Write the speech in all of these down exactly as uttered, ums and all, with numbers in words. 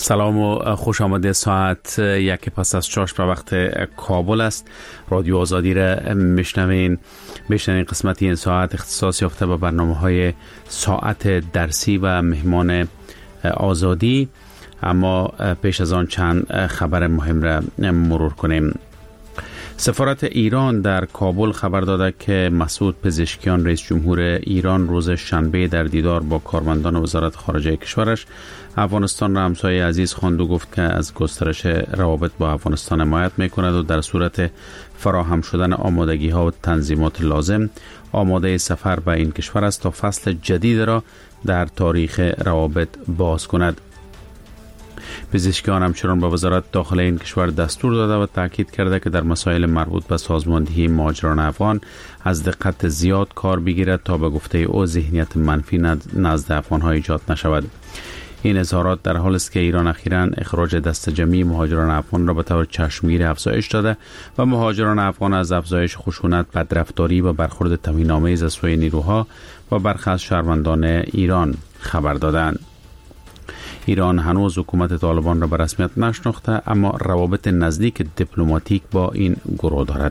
سلام و خوش آمده. ساعت یک پس از شش به وقت کابل است. رادیو آزادی را میشنوین. میشنوین قسمتی این ساعت اختصاص یافته به برنامه‌های ساعت درسی و مهمان آزادی. اما پیش از آن چند خبر مهم را مرور کنیم. سفارت ایران در کابل خبر داده که مسعود پزشکیان رئیس جمهور ایران روز شنبه در دیدار با کارمندان وزارت خارجه کشورش افغانستان را همسایه عزیز خواند و گفت که از گسترش روابط با افغانستان حمایت می‌کند و در صورت فراهم شدن آمادگی‌ها و تنظیمات لازم آماده سفر به این کشور است تا فصل جدید را در تاریخ روابط باز کند. پزشکیان همچنان به وزارت داخله این کشور دستور داده و تاکید کرده که در مسائل مربوط به سازماندهی مهاجران افغان از دقت زیاد کار بگیرد تا به گفته او ذهنیت منفی نزد افغان‌ها ایجاد نشود. این اظهارات در حالی است که ایران اخیراً اخراج دست جمعی مهاجران افغان را به طور چشمگیر افزایش داده و مهاجران افغان از افزایش خشونت، بدرفتاری و برخورد توهین‌آمیز از سوی نیروها و برخی از شهروندان ایران خبر دادند. ایران هنوز حکومت طالبان را به رسمیت نشناخته اما روابط نزدیک دیپلماتیک با این گروه دارد.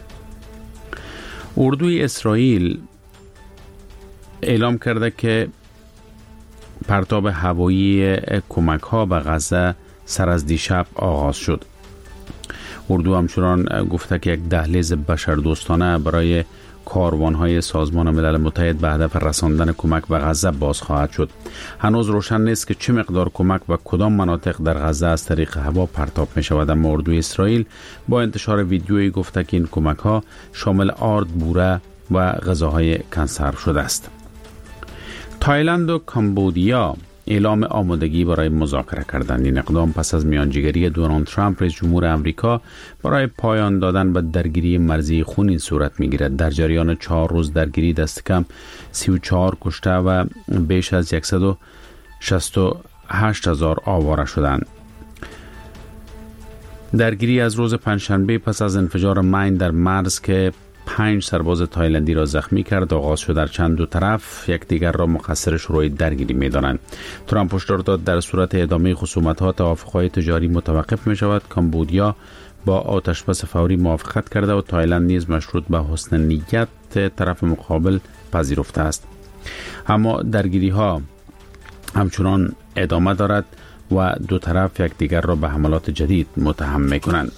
اردوی اسرائیل اعلام کرده که پرتاب هوایی کمک ها به غزه سر از دیشب آغاز شد. اردو همچنان گفته که یک دهلیز بشردوستانه برای کاروان‌های سازمان ملل متحد به هدف رساندن کمک به غزه باز خواهد شد. هنوز روشن نیست که چه مقدار کمک و کدام مناطق در غزه از طریق هوا پرتاب می شود، اما اردوی اسرائیل با انتشار ویدیویی گفته که این کمک‌ها شامل آرد، بوره و غذاهای کنسرو شده است. تایلند و کامبودیا اعلام آمادگی برای مذاکره کردند. این اقدام پس از میانجیگری دونالد ترامپ رئیس جمهور آمریکا برای پایان دادن به درگیری مرزی خونین صورت میگیرد. در جریان چهار روز درگیری دست کم سی و چهار کشته و بیش از صد و شصت و هشت هزار آواره شدند. درگیری از روز پنجشنبه پس از انفجار مین در مرز که پنج سرباز تایلندی را زخمی کرد آغاز شد. در چند دو طرف یکدیگر را مقصر شروع درگیری می‌دانند. ترامپ هشدار داد در صورت ادامه خصومت‌ها توافق‌های تجاری متوقف می‌شود. کامبودیا با آتش‌بس فوری موافقت کرده و تایلند نیز مشروط به حسن نیت طرف مقابل پذیرفته است. اما درگیری‌ها همچنان ادامه دارد و دو طرف یکدیگر را به حملات جدید متهم می‌کنند.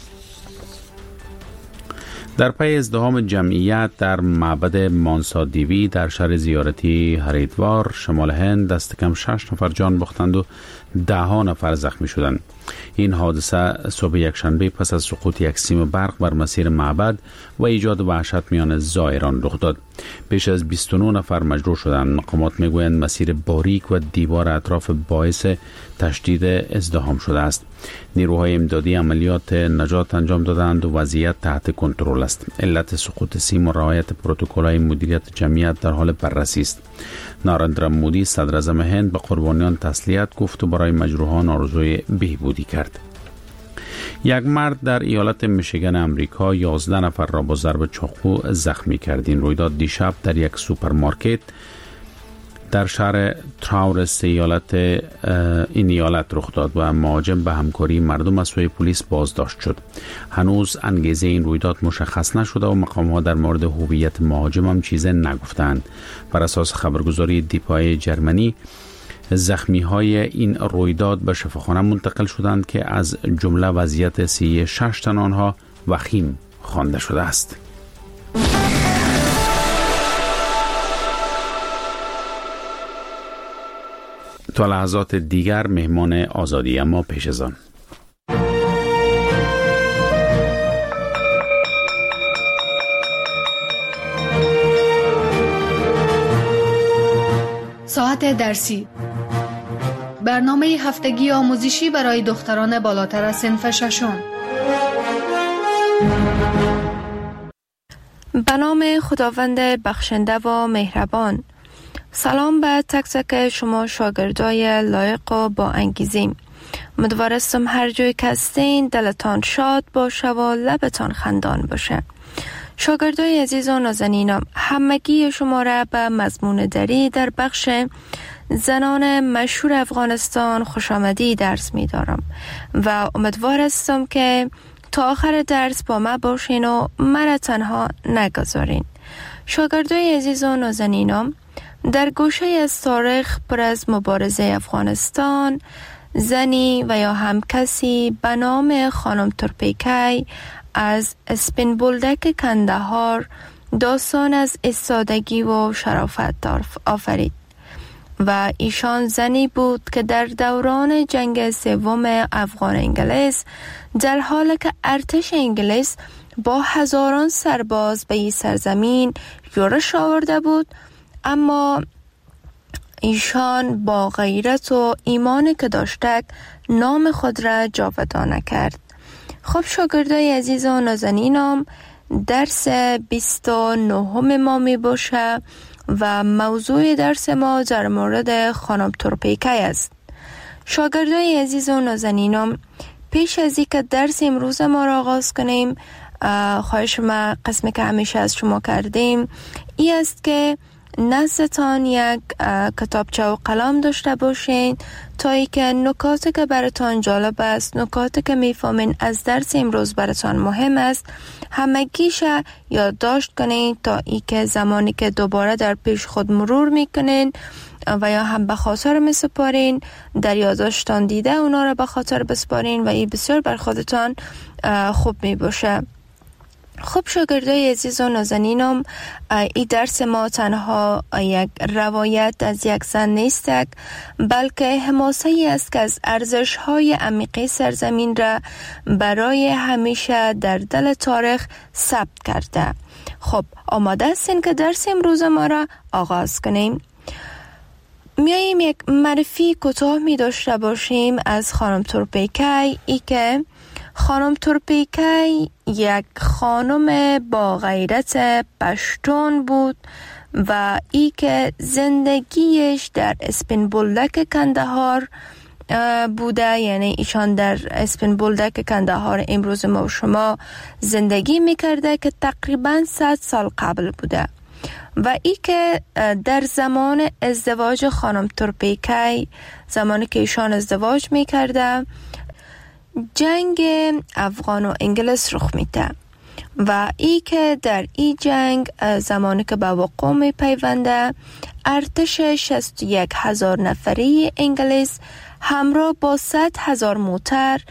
در پی ازدحام جمعیت در معبد مانسا دیوی در شهر زیارتی هریدوار شمال هند دست کم شش نفر جان باختند و ده ها نفر زخمی شدند. این حادثه صبح یکشنبه پس از سقوط یک سیم برق بر مسیر معبد و ایجاد وحشت میان زائران رخ داد. بیش از بیست و نه نفر مجروح شدند. مقامات میگویند مسیر باریک و دیوار اطراف باعث تشدید ازدحام شده است. نیروهای امدادی عملیات نجات انجام دادند و وضعیت تحت کنترل است. علت سقوط سیم و رعایت پروتکل‌های مدیریت جمعیت در حال بررسی است. نارندرا مودی صدر اعظم هند به قربانیان تسلیت گفت و برای مجروحان آرزوی بهبودی کرد. یک مرد در ایالت میشیگن امریکا یازده نفر را با ضرب چاقو زخمی کرد. این رویداد دیشب در یک سوپرمارکت در شهر تراورس ایالت این ایالت رخ داد و مهاجم به همکاری مردم از سوی پلیس بازداشت شد. هنوز انگیزه این رویداد مشخص نشده و مقامات در مورد هویت مهاجم هم چیزی نگفتند. بر اساس خبرگزاری دیپای جرمنی زخمی های این رویداد به شفاخانه منتقل شدند که از جمله وضعیت سی و شش تن آنها وخیم خوانده شده است. تا لحظات دیگر مهمان آزادی، اما پیش از آن ساعت درسی، برنامه هفتگی آموزشی برای دختران بالاتر از صنف ششم. به نام خداوند بخشنده و مهربان. سلام به تک تک شما شاگردای لایق و با انگیزیم. امیدوارستم هر جای که هستین دلتان شاد باشه و لبتان خندان باشه. شاگردای عزیز و نازنینم، همگی شما را به مضمون دری در بخش زنان مشهور افغانستان خوش آمدی درس می دارم و امیدوار هستم که تا آخر درس با ما باشین و مرا تنها نگذارین. شاگردای عزیز و نازنینم، در گوشه از تاریخ پر از مبارزه افغانستان، زنی و یا هم کسی به نام خانم تورپیکی از اسپین بولدک کندهار داستان از ایستادگی و شرافت آفرید و ایشان زنی بود که در دوران جنگ سوم افغان انگلیس در حالی که ارتش انگلیس با هزاران سرباز به این سرزمین یورش آورده بود، اما ایشان با غیرت و ایمانی که داشته نام خود را جاودانه کرد. خب شاگردای عزیز و نازنینم، درس بیست و نه ما می باشه و موضوع درس ما در مورد خانم تورپیکی است. شاگردای عزیز و نازنینم، پیش از اینکه درس امروز ما را آغاز کنیم، خواهش ما قسمی که همیشه از شما کردیم ای است که نزدتان یک کتابچه و قلم داشته باشین تا ای که نکاتی که براتان جالب است، نکاتی که میفهمین از درس امروز براتان مهم است، همگیشه یادداشت کنین تا ای که زمانی که دوباره در پیش خود مرور میکنین و یا هم به خاطر میسپارین، در یادداشتان دیده اونا را به خاطر بسپارین و این بسیار بر خودتان خوب میباشه. خب شاگردای عزیز و نازنینم، این درس ما تنها یک روایت از یک زن نیست، بلکه حماسه‌ای است که از ارزش‌های عمیق سرزمین را برای همیشه در دل تاریخ ثبت کرده. خب آماده هستین که درس امروز ما را آغاز کنیم؟ میاییم یک معرفی کوتاه می داشته باشیم از خانم تورپیکی. ای که خانم تورپیکی یک خانم با غیرت پشتون بود و ای که زندگیش در اسپین بولدک کندهار بوده، یعنی ایشان در اسپین بولدک کندهار امروز ما و شما زندگی میکرده که تقریبا صد سال قبل بوده و ای که در زمان ازدواج خانم تورپیکی، زمانی که ایشان ازدواج میکرده، جنگ افغان و انگلیس رخ میده و ای که در این جنگ زمانی که به وقوع می پیونده، ارتش شصت و یک هزار نفری انگلیس همراه با صد هزار موتر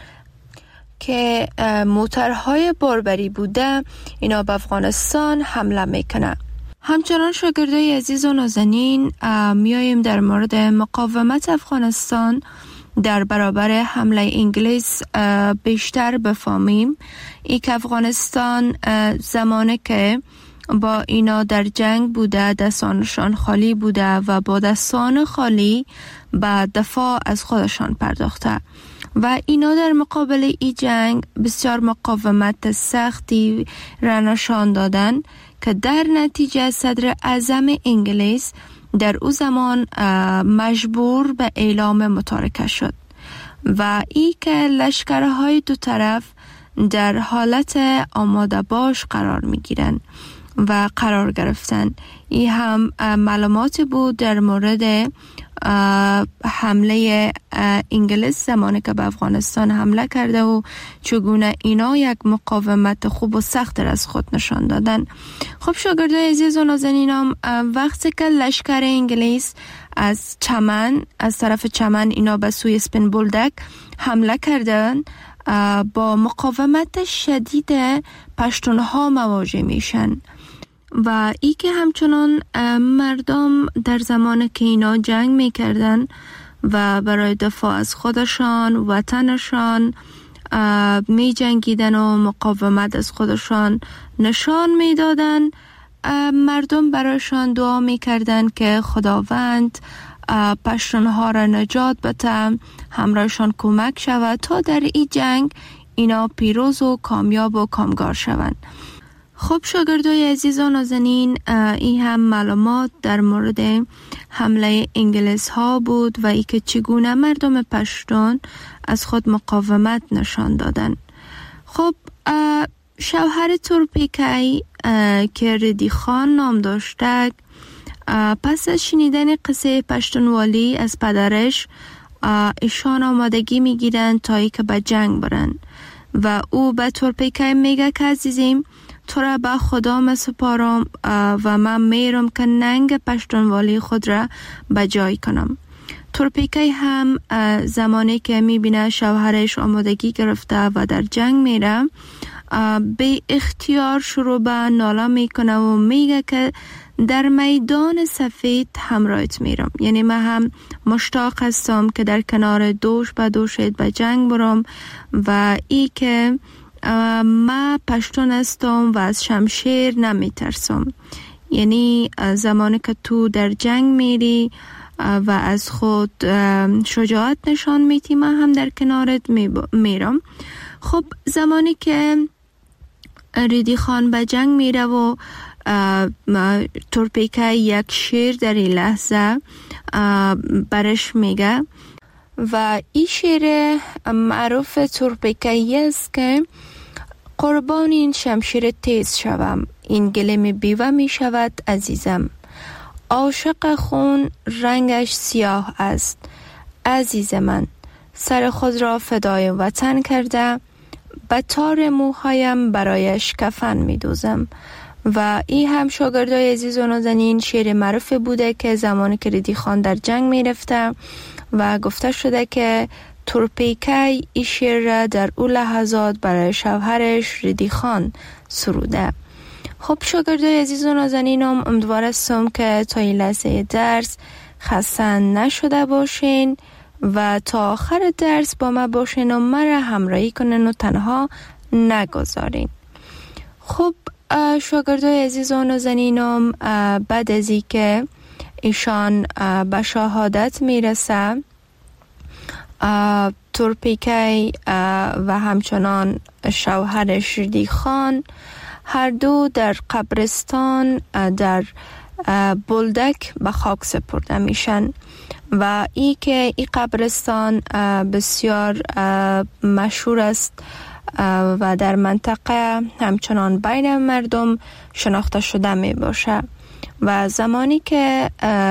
که موترهای باربری بوده اینا به افغانستان حمله میکنه. همچنان شاگردای عزیز و نازنین، میاییم در مورد مقاومت افغانستان در برابر حمله انگلیس بیشتر بفهمیم. ای که افغانستان زمانی که با اینا در جنگ بوده، دستانشان خالی بوده و با دستان خالی به دفاع از خودشان پرداخته و اینا در مقابل ای جنگ بسیار مقاومت سختی را نشان دادن که در نتیجه صدر اعظم انگلیس در او زمان مجبور به اعلام متارکه شد و ای که لشکرهای دو طرف در حالت آماده باش قرار می گیرن و قرار گرفتن. ای هم معلوماتی بود در مورد حمله انگلیس زمانی که به افغانستان حمله کرده و چگونه اینا یک مقاومت خوب و سخت از خود نشان دادن. خب شاگردای عزیز و نازنینم، وقتی که لشکر انگلیس از چمن از طرف چمن اینا به سوی اسپین بولدک حمله کردن، با مقاومت شدید پشتونها مواجه میشن و ای که همچنان مردم در زمان که اینا جنگ میکردن و برای دفاع از خودشان وطنشان می جنگیدن و مقاومت از خودشان نشان میدادن، مردم برایشان دعا میکردن که خداوند پشتونها را نجات بده، همراهشان کمک شود تا در این جنگ اینا پیروز و کامیاب و کامگار شوند. خب شاگردای عزیز و نازنین، این هم معلومات در مورد حمله انگلیس ها بود و ای که چگونه مردم پشتون از خود مقاومت نشان دادن. خب شوهر تورپیکی که ردی خان نام داشته، پس از شنیدن قصه پشتونوالی از پدرش، ایشان آمادگی میگیرن تا ای که به جنگ برن و او به تورپیکای میگه که عزیزیم تو را به خدا مسپارم و من میرم که ننگ پشتونوالی خود را به جای کنم. تورپیکای هم زمانی که میبینه شوهرش آمادگی گرفته و در جنگ میره، به اختیار شروع به ناله میکنه و میگه که در میدان سفید همراهت میرم، یعنی من هم مشتاق هستم که در کنار دوش به دوشت به جنگ برم و ای که من پشتون هستم و از شمشیر نمیترسم. یعنی زمانی که تو در جنگ میری و از خود شجاعت نشان میدی، من هم در کنارت میرم. خب زمانی که ریدی خان به جنگ میره و تورپیکای یک شعر در این لحظه برش میگه و این شعر معروف تورپیکایی است که قربان این شمشیر تیز شوم، این گلیم بیوه می شود عزیزم. عاشق خون رنگش سیاه است، عزیز من سر خود را فدای وطن کرده، به تار موهایم برایش کفن می دوزم. و این هم شاگردای عزیز و نازنین شعر معروف بوده که زمانی که ریدی خان در جنگ می رفته و گفته شده که تورپیکای این شعر را در اون لحظات برای شوهرش ریدی خان سروده. خب شاگردای عزیز و نازنینم، امیدوارم که تا این لحظه درس خسته نشده باشین و تا آخر درس با ما باشین و مرا همراهی کنین و تنها نگذارین. خب شاگردای عزیز و نازنینم، بعد از این که ایشان به شهادت میرسه، تورپیکای و همچنان شوهرش ریدی خان هر دو در قبرستان در بولدک به خاک سپرده میشن و ای که این قبرستان بسیار مشهور است و در منطقه همچنان بین مردم شناخته شده می باشه. و زمانی که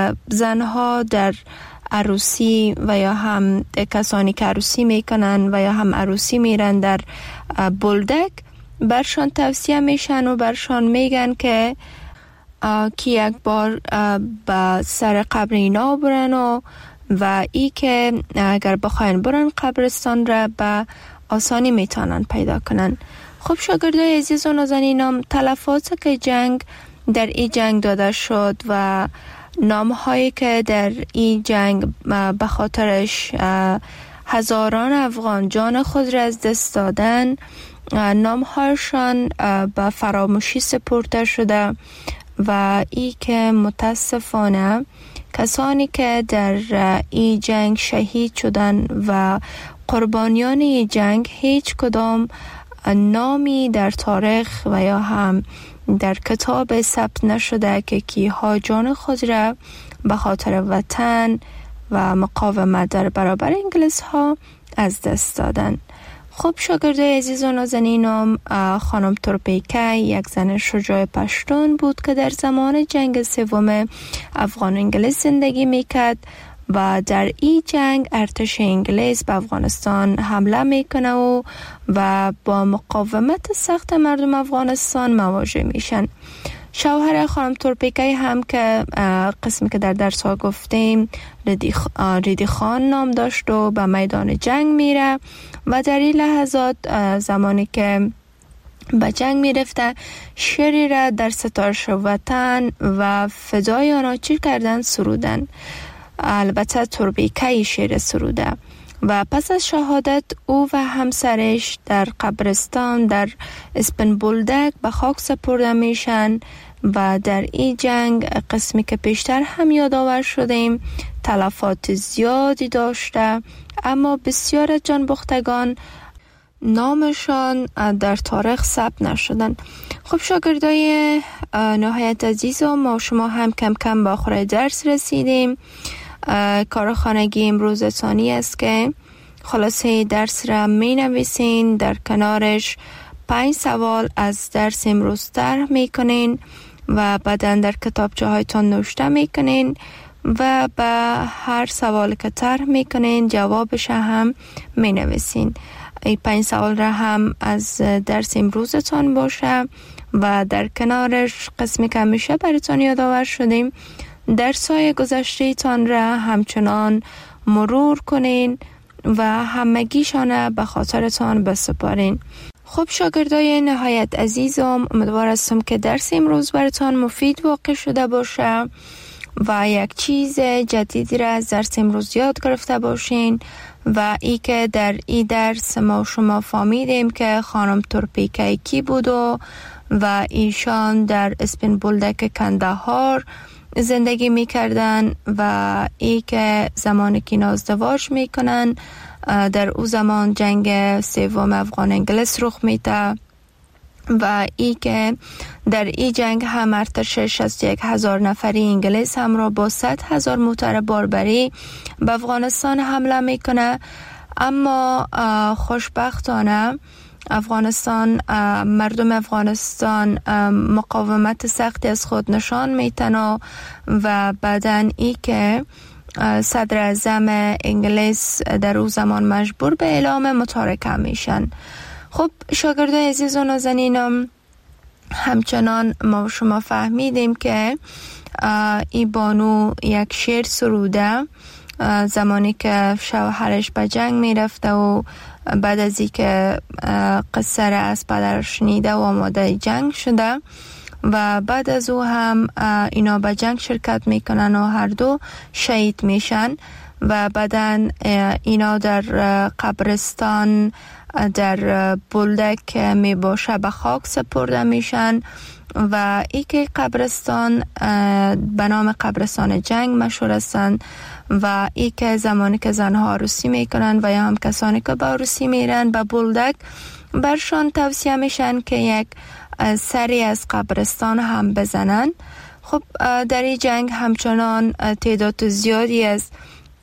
زنها در عروسی و یا هم کسانی که عروسی میکنن و یا هم عروسی میرن در بولدک، برشان توصیه میشن و برشان میگن که که یک بار به سر قبر اینا برن و و ای که اگر بخواین برن قبرستان را به آسانی میتونن پیدا کنن. خب شاگردای عزیز و نازنینم، تلفات که جنگ در این جنگ داده شد و نام هایی که در این جنگ به خاطرش هزاران افغان جان خود را از دست دادن، نام هایشان به فراموشی سپرده شده و ای که متاسفانه کسانی که در این جنگ شهید شدن و قربانیان این جنگ هیچ کدام نامی در تاریخ و یا هم در کتاب ثبت نشده که کیها جان خود را به خاطر وطن و مقاومت در برابر انگلیس ها از دست دادن. خب شاگردای عزیز و نازنینم، خانم تورپیکای یک زن شجاع پشتون بود که در زمان جنگ سوم افغان انگلیس زندگی میکرد و در این جنگ ارتش انگلیس به افغانستان حمله میکنه و و با مقاومت سخت مردم افغانستان مواجه میشن. شوهر خانم تورپیکای هم که قسمی که در درس ها گفتیم ریدی خان نام داشت و به میدان جنگ میره و در این لحظات زمانی که به جنگ میرفته شعری را در ستایش وطن و فدای آنها چی کردن سرودن. البته تورپیکای شعر سروده و پس از شهادت او و همسرش در قبرستان در اسپن بولدک به خاک سپرده میشن و در این جنگ قسمی که پیشتر هم یادآور شدیم تلفات زیادی داشته، اما بسیار از جانباختگان نامشان در تاریخ ثبت نشدن. خب شاگردای نهایت عزیز و ما شما هم کم کم به آخر درس رسیدیم. کار خانگی امروز ثانی است که خلاصه درس را می نویسین، در کنارش پنج سوال از درس امروز طرح می کنین و بعداً در کتابچه هایتان نوشته میکنین و به هر سوال که طرح میکنین جوابش هم مینویسین. این پنج سوال را هم از درس امروزتان باشه و در کنارش قسمی که همیشه براتان یادآور شدیم درس‌های گذشته‌تان را همچنان مرور کنین و همگیشان به خاطرتان بسپارین. خب شاگردای نهایت عزیزم، امیدوار هستم که درس امروز براتان مفید واقع شده باشه و یک چیز جدیدی را از درس امروز یاد گرفته باشین و ای که در این درس ما شما فهمیدیم که خانم تورپیکه کی بود و و ایشان در اسپین بولدک کندهار زندگی میکردن و ای که زمانی که ازدواج میکنن در او زمان جنگ سوم افغان انگلیس رخ میده و ای که در این جنگ هم ارتش شصت و یک هزار نفری انگلیس همراه با صد هزار موتر باربری به افغانستان حمله میکنه. اما خوشبختانه افغانستان مردم افغانستان مقاومت سختی از خود نشان میتن و بعداً ای که صدر اعظم انگلیس در او زمان مجبور به اعلام متارکه میشن. خب شاگردای عزیز و نازنینم، همچنان ما شما فهمیدیم که ای بانو یک شعر سروده زمانی که شوهرش به جنگ میرفته و بعد از این که قصه را از پدرش شنیده و آماده جنگ شده و بعد از او هم اینا به جنگ شرکت میکنن و هر دو شهید میشن و بعداً اینا در قبرستان در بولدک می باشه به خاک سپرده میشن و ای که قبرستان به نام قبرستان جنگ مشهور هستند و ای که زمانی که زنها عروسی میکنن و یا هم کسانی که به عروسی میرن به بولدک برشان توصیه میشن که یک سری از قبرستان هم بزنن. خب در این جنگ همچنان تعداد زیادی از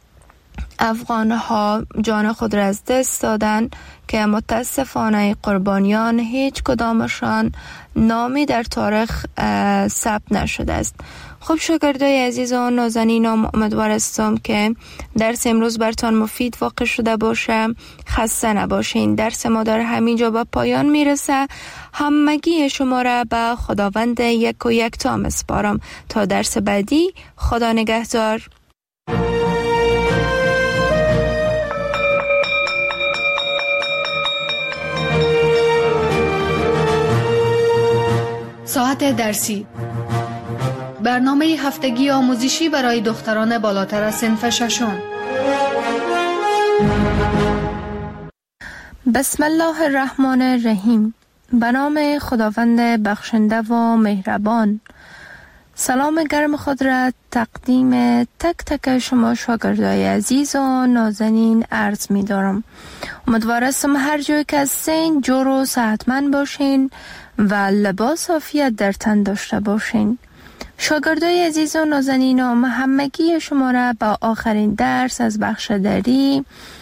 افغان ها جان خود را از دست دادن که متاسفانه قربانیان هیچ کدامشان نامی در تاریخ ثبت نشده است. خب شاگردای عزیز و نازنینم، امیدوار هستم که درس امروز برتان مفید واقع شده باشه. خسته نباشین. درس ما در همینجا به پایان میرسه. همگی شما را به خداوند یک و یک تا میسپارم تا درس بعدی. خدا نگهدار. ساعت درسی، برنامه هفتگی آموزشی برای دختران بالاتر از صنف ششم. بسم الله الرحمن الرحیم. به نام خداوند بخشنده و مهربان. سلام گرم خود را تقدیم تک تک شما شاگردای عزیز و نازنین عرض می دارم. امیدوار هستم هر جای که هستین جور و صحتمند باشین و لباس عافیت در تن داشته باشین. شاگردای عزیز و نازنینم، همگی شما را به آخرین درس از بخش دری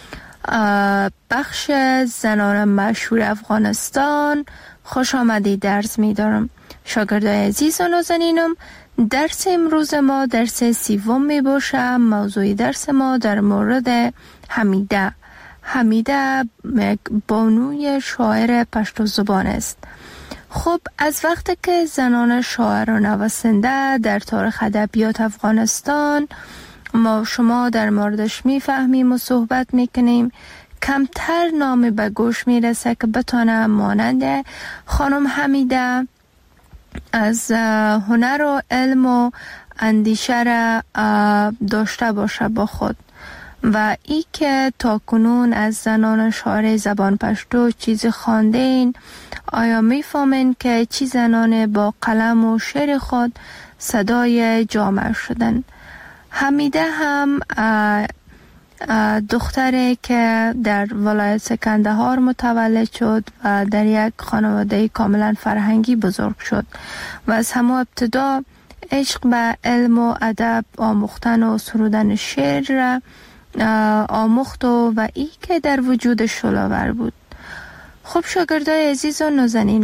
بخش زنان مشهور افغانستان خوش آمدید درس می دارم. شاگردای عزیز و نازنینم، درس امروز ما درس سوم می باشه. موضوع درس ما در مورد حمیده. حمیده یک بانوی شاعر پشتو زبان است. خب از وقتی که زنان شاعر و نویسنده در تاریخ ادبیات افغانستان ما شما در موردش میفهمیم و صحبت میکنیم، کمتر نامی به گوش میرسه که بتونه مانند خانم حمیده از هنر و علم و اندیشه را داشته باشه با خود و ای که تا کنون از زنان شاعر زبان پشتو چیزی خواندین، آیا میفهمین که چی زنان با قلم و شعر خود صدای جامعه شدن؟ حمیده هم دختری که در ولایت کندهار متولد شد و در یک خانواده کاملا فرهنگی بزرگ شد و از همه ابتدا عشق به علم و ادب آموختن و سرودن شعر را آموخت و, و ای که در وجود شلاور بود. خب شاگردای عزیز و نازنینم،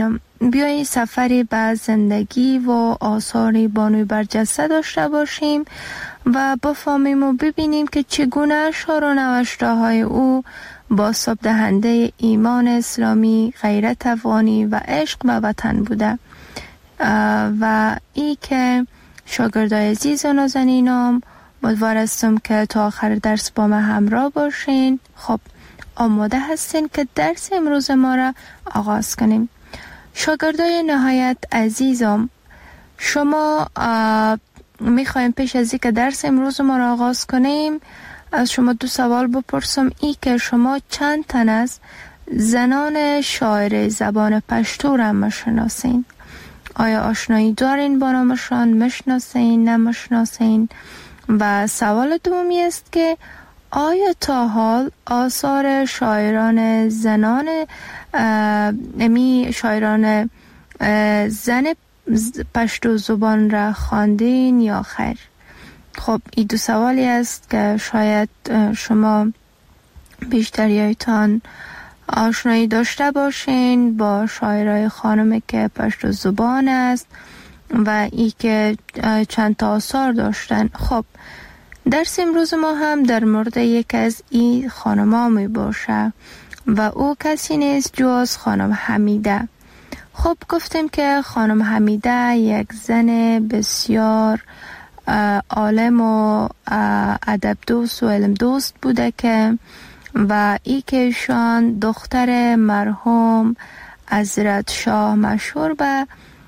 بیایید سفری به زندگی و آثار بانوی برجسته داشته باشیم و بفهمیم و ببینیم که چگونه اشعار و نوشته های او بازتاب دهنده ایمان اسلامی، غیرت افغانی و عشق به وطن بوده. و ای که شاگردای عزیز و نازنینم، امیدوار هستم که تا آخر درس با ما همراه باشین. خب آماده هستین که درس امروز ما را آغاز کنیم؟ شاگردای نهایت عزیزم، شما میخوایم پیش از اینکه درس امروز ما را آغاز کنیم از شما دو سوال بپرسم. ای که شما چند تن از زنان شاعر زبان پشتو را میشناسین؟ آیا آشنایی دارین با نامشان؟ میشناسین؟ نمیشناسین؟ و سوال دومی است که آیا تا حال آثار شاعران زنان امی شاعران زن پشتو زبان را خواندین یا خیر؟ خب این دو سوالی است که شاید شما بیشتریایتان آشنایی داشته باشین با شاعرای خانم که پشتو زبان است و ای که چند تا آثار داشتن. خب درس امروز ما هم در مورد یک از این خانم‌ها می باشه و او کسی نیست جز خانم حمیده. خب گفتیم که خانم حمیده یک زن بسیار عالم و ادب دوست و علم دوست بوده که و ای که ایشان دختر مرحوم حضرت شاه مشهور به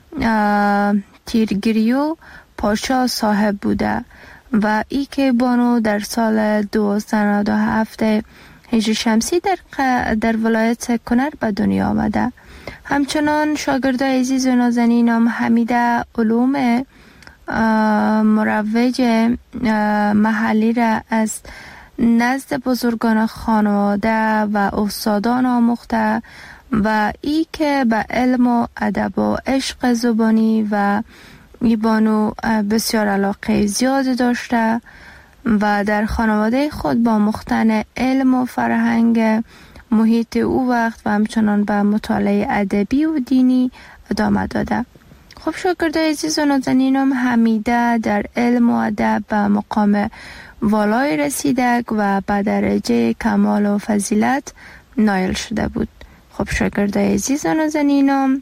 تیرگریو پاشا صاحب بوده و ای که بانو در سال دوازده نود و هفت هجری شمسی در, در ولایت کنر به دنیا آمده. همچنان شاگردای عزیز و نازنینم، حمیده علوم مروج محلی را از نزد بزرگان خانواده و استادان آموخته و ای که به علم و ادب و عشق زبانی و ای بانو بسیار علاقه زیاد داشته و در خانواده خود با مختن علم و فرهنگ محیط او وقت و همچنان به مطالعه ادبی و دینی ادامه داده. خب شاگردای عزیز و نازنینم، حمیده در علم و ادب به مقام والای رسیده و به درجه کمال و فضیلت نایل شده بود. خب شاگردای عزیز و نازنینم،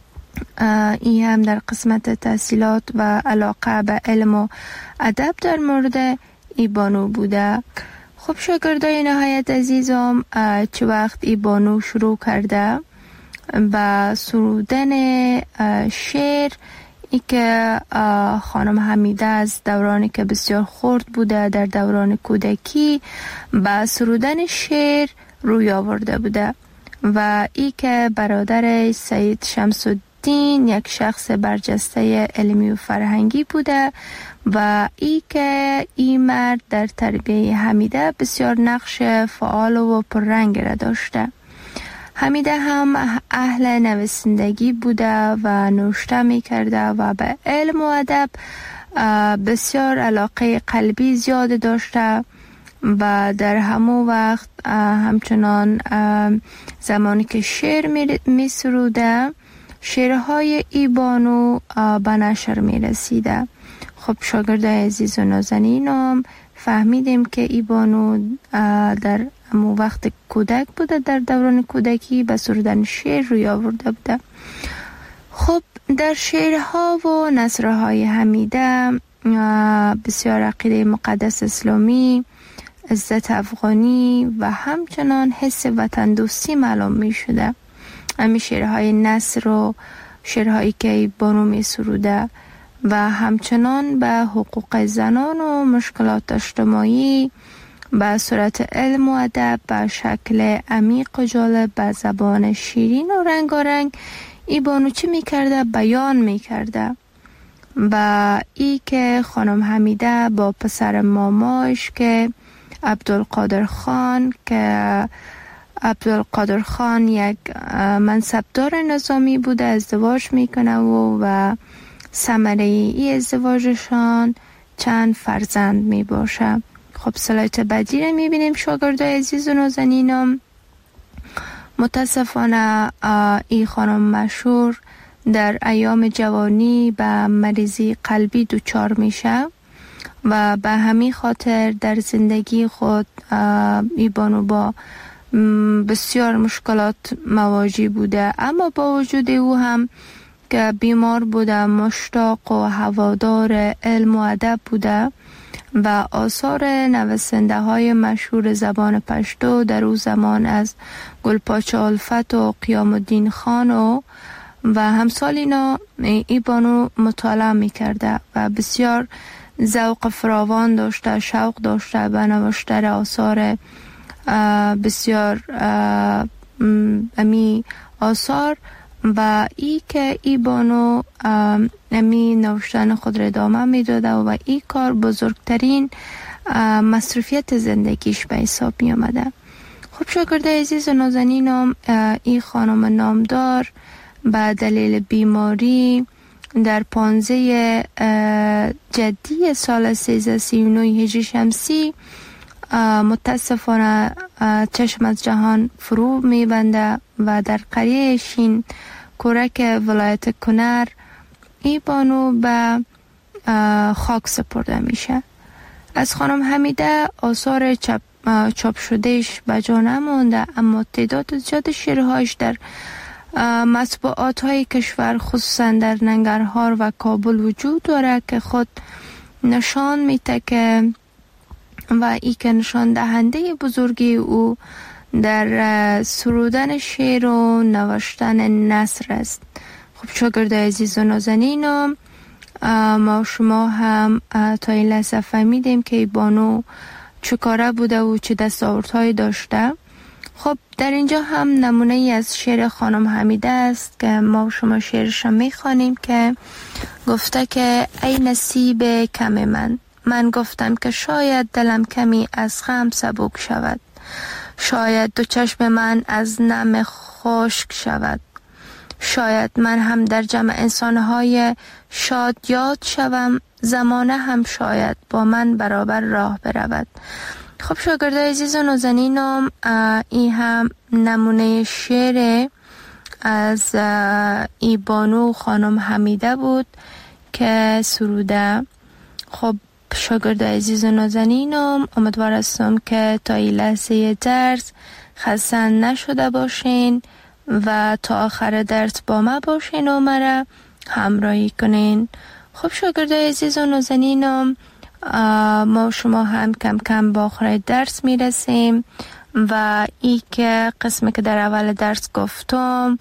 ای هم در قسمت تحصیلات و علاقه به علم و ادب در مورد ای بانو بوده. خب شاگردای نهایت عزیزم، چه وقت ای بانو شروع کرده با سرودن شعر، ای که خانم حمیده از دورانی که بسیار خرد بوده در دوران کودکی با سرودن شعر روی آورده بوده و ای که برادر سید شمس الدین یک شخص برجسته علمی و فرهنگی بوده و ای که این مرد در تربیه حمیده بسیار نقش فعال و پررنگ را داشته. حمیده هم اهل نویسندگی بوده و نوشته می کرده و به علم و ادب بسیار علاقه قلبی زیاد داشته و در همون وقت همچنان زمانی که شعر می سروده، شعرهای ای بانو به نشر می رسیده. خب شاگردای عزیز و نازنینم، فهمیدیم که ای بانو در همون وقت کودک بوده، در دوران کودکی به سرودن شعر روی آورده بوده. خب در شعرها و نثرهای حمیده بسیار عقیده مقدس اسلامی، عزت افغانی و همچنان حس وطن دوستی معلوم می شده. همین شعرهای نثر و شعرهایی که بانو می سروده و همچنان به حقوق زنان و مشکلات اجتماعی به صورت علم و ادب به شکل عمیق و جالب به زبان شیرین و رنگارنگ ای بانو چی می کرده؟ بیان می کرده. و ای که خانم حمیده با پسر ماماش که عبدالقادر خان که عبدالقادر خان یک منصبدار نظامی بوده ازدواج میکنه و و ثمره ای ازدواجشان چند فرزند می باشه. خب سلایت بعدی رو میبینیم شاگردای عزیز و نازنینم. متاسفانه ای خانم مشهور در ایام جوانی به مریضی قلبی دچار میشه و به همین خاطر در زندگی خود ای بانو با بسیار مشکلات مواجه بوده، اما با وجود او هم که بیمار بوده مشتاق و هوادار علم و ادب بوده و آثار نویسنده های مشهور زبان پشتو در او زمان از گلپاچه الفت و قیام الدین خان و و همسال اینا ای بانو مطالعه می کرده و بسیار ذوق فراوان داشته، شوق داشته به نوشتن آثار بسیار امی آثار و ای که ای بانو امی نوشتن خود را ادامه می داده و ای کار بزرگترین مصروفیت زندگیش به حساب می آمده. خب شاگرده عزیز و نازنینم، ای خانم نامدار به دلیل بیماری در پانزده جدی سال سیزده سی و نه هجری شمسی متاسفانه چشم از جهان فرو می بنده و در قریه شین کورک ولایت کنر ای بانو به خاک سپرده میشه. از خانم حمیده آثار چاپ, چاپ شدهش به جا نمونده، اما تعداد زیاد شعرهایش در مطبوعات های کشور خصوصا در ننگرهار و کابل وجود داره که خود نشان میده که و ای که نشان دهنده بزرگی او در سرودن شعر و نوشتن نثر است. خب شاگرد عزیز و نازنینم، ما شما هم تا این لحظه فهمیدیم که بانو چه کاره بوده و چه دستاوردهایی داشته. خب در اینجا هم نمونه ای از شعر خانم حمیده است که ما شما شعرش هم میخوانیم که گفته که ای نصیب کم من، من گفتم که شاید دلم کمی از غم سبک شود، شاید دو چشم من از نم خشک شود، شاید من هم در جمع انسانهای شاد یاد شوم، زمانه هم شاید با من برابر راه برود. خب شاگرده عزیز و نازنینم، این هم نمونه شعر از ای بانو خانم حمیده بود که سروده. خب شاگرد عزیز و نازنینم، امیدوار هستم که تا این لحظه درس خسته نشده باشین و تا آخر درس با ما باشین و مرا همراهی کنین. خب شاگرد عزیز و نازنینم، ما شما هم کم کم با آخر درس میرسیم و ای که قسمی که در اول درس گفتم،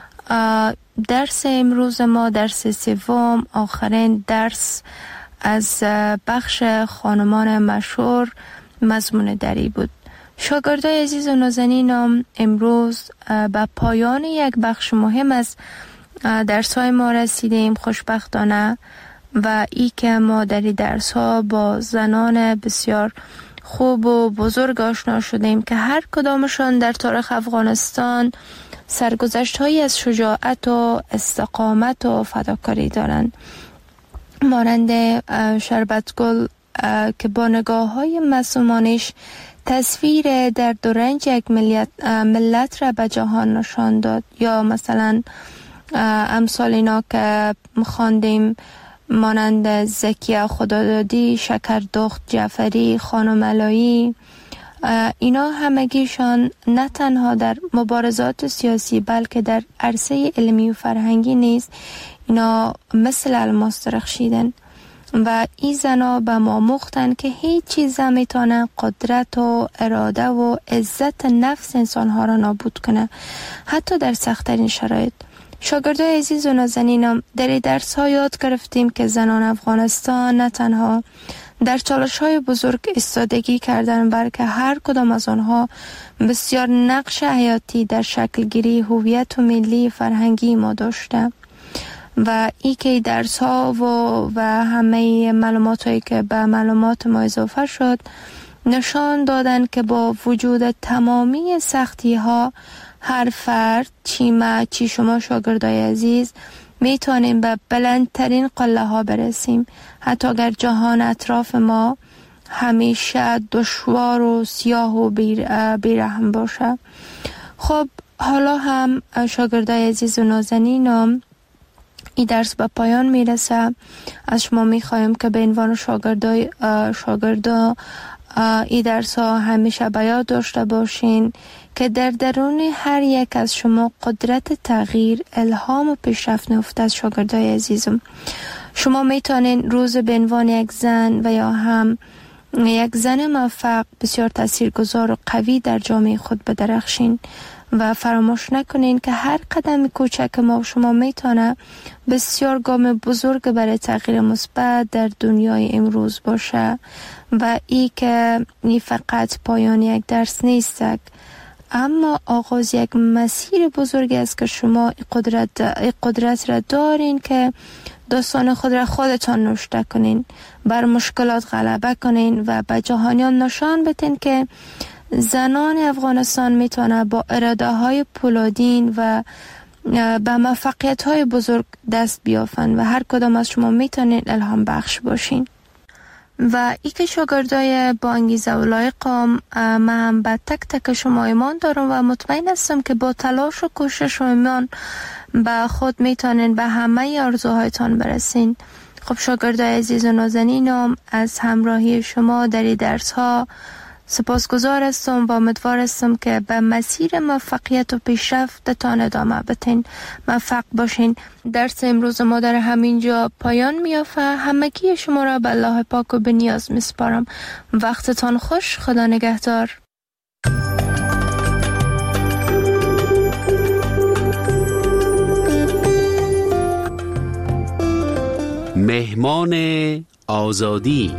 درس امروز ما درس سوم آخرین درس از بخش خانمان مشهور مضمون دری بود. شاگردای عزیز و نازنینم، امروز به پایان یک بخش مهم از درس های ما رسیدیم خوشبختانه و ای که ما در درس ها با زنان بسیار خوب و بزرگ آشنا شدیم که هر کدامشان در تاریخ افغانستان سرگذشت هایی از شجاعت و استقامت و فداکاری دارند، مانند شربتگل که با نگاه های معصومانش تصویر در دورنج یک ملت, ملت را به جهان نشان داد، یا مثلا امثال اینا که خواندیم مانند زکیه خدادادی، شکردخت جعفری، خانم علایی، اینا همگیشان نه تنها در مبارزات سیاسی بلکه در عرصه علمی و فرهنگی نیز اینا مثل الماس درخشیدن و این زنا به ما مختن که هیچ چیز نمیتونه قدرت و اراده و عزت نفس انسانها را نابود کنه، حتی در سخت‌ترین شرایط. شاگردای عزیز و نازنینم، در درس ها یاد گرفتیم که زنان افغانستان نه تنها در چالش های بزرگ ایستادگی کردن بلکه هر کدام از آنها بسیار نقش حیاتی در شکل گیری هویت و ملی فرهنگی ما داشته و ای که درس ها و, و همه معلومات هایی که به معلومات ما اضافه شد نشان دادن که با وجود تمامی سختی ها هر فرد چی ما چی شما شاگردای عزیز میتونیم به بلندترین قله ها برسیم، حتی اگر جهان اطراف ما همیشه دشوار و سیاه و بیرحم باشه. خب حالا هم شاگردای عزیز و نازنینم این درس به پایان میرسه. از شما میخوایم که به عنوان شاگردای شاگردا این درس ها همیشه به یاد داشته باشین که در درون هر یک از شما قدرت تغییر، الهام و پیشرفت نهفته از شاگردای عزیزم. شما میتونین روز به عنوان یک زن و یا هم یک زن موفق بسیار تاثیرگذار و قوی در جامعه خود بدرخشین و فراموش نکنین که هر قدم کوچک ما و شما میتونه بسیار گام بزرگ برای تغییر مثبت در دنیای امروز باشه و ای که این فقط پایان یک درس نیست، اما آغاز یک مسیر بزرگی است که شما این قدرت, این قدرت را دارین که داستان خود را خودتان نوشته کنین، بر مشکلات غلبه کنین و به جهانیان نشان بدین که زنان افغانستان میتونه با اراده های پولادین و به موفقیت های بزرگ دست بیافن و هر کدام از شما میتونین الهام بخش باشین. و ای که شاگردای با انگیزه و لایقم، من هم به تک تک شما ایمان دارم و مطمئن هستم که با تلاش و کوشش و ایمان به خود میتونین به همه آرزوهایتان برسین. خب شاگردای عزیز و نازنینم، از همراهی شما در این درس ها سپاسگزار هستم و امیدوار هستم که به مسیر موفقیت و پیشرفتتان ادامه بدین. موفق باشین. درس امروز ما در همینجا پایان میافته. همگی شما را به الله پاک و به نیاز میسپارم. وقتتان خوش. خدا نگهدار. مهمان آزادی.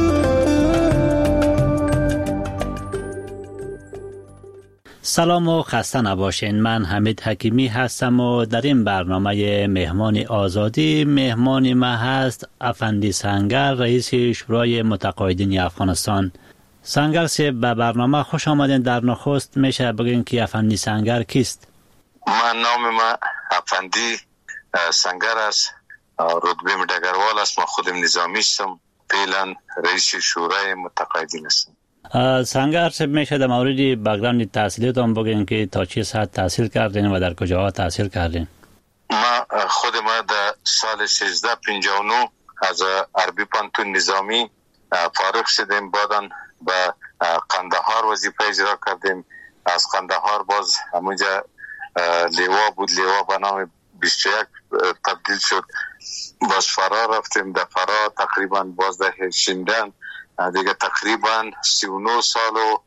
سلام و خسته نباشین. من حمید حکیمی هستم و در این برنامه مهمان آزادی مهمان ما هست افندی سنگر، رئیس شورای متقاعدین افغانستان. سنگر سی به برنامه خوش آمدین. در نخست میشه بگین که افندی سنگر کیست؟ من نام ما افندی سنگر است، رتبه ډګروال است. ما خودم نظامی هستم، فعلا رئیس شورای متقاعدین هستم. سنگر صاحب میشه در مورد بک‌گراند تحصیلیتون بگین که تا چه ساعت تحصیل کردین و در کجاها تحصیل کردین؟ ما خود ما در سال سیزده پنجاه و نه از عربی پانتون نظامی فارغ شدیم، بعداً به قندهار وظیفه اجرا کردیم. از قندهار باز همونجا لیوا بود، لیوا به نام بیست و یک تبدیل شد. باز فرار رفتیم، در فرار تقریبا باز در شیندن دیگه تقریبا سی و نه سال و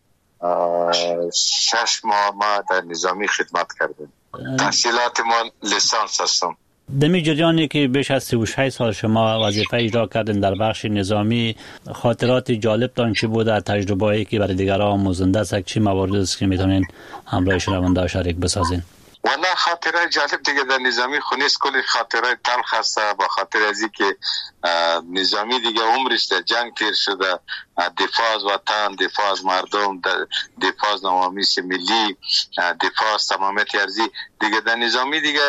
شش ماه ما در نظامی خدمت کردیم. تحصیلات ما لیسانس هستم. دمی جریانی که بیش از سی و شش سال شما وظیفه اجرا کردین در بخش نظامی، خاطرات جالب تان چی بوده؟ تجربه‌ای که برای دیگران آموزنده است، چی موارد است که میتونین همراه شنونده شریک بسازین؟ والله خاطره جالب دیگه در نظامی خونیست، کلی خاطره تلخ است. با خاطر ازی که نظامی دیگه عمرش در جنگ تیر شده، دفاع از وطن، دفاع از مردم، دفاع از نوامیس ملی، دفاع از تمامیت ارضی دیگه در نظامی دیگه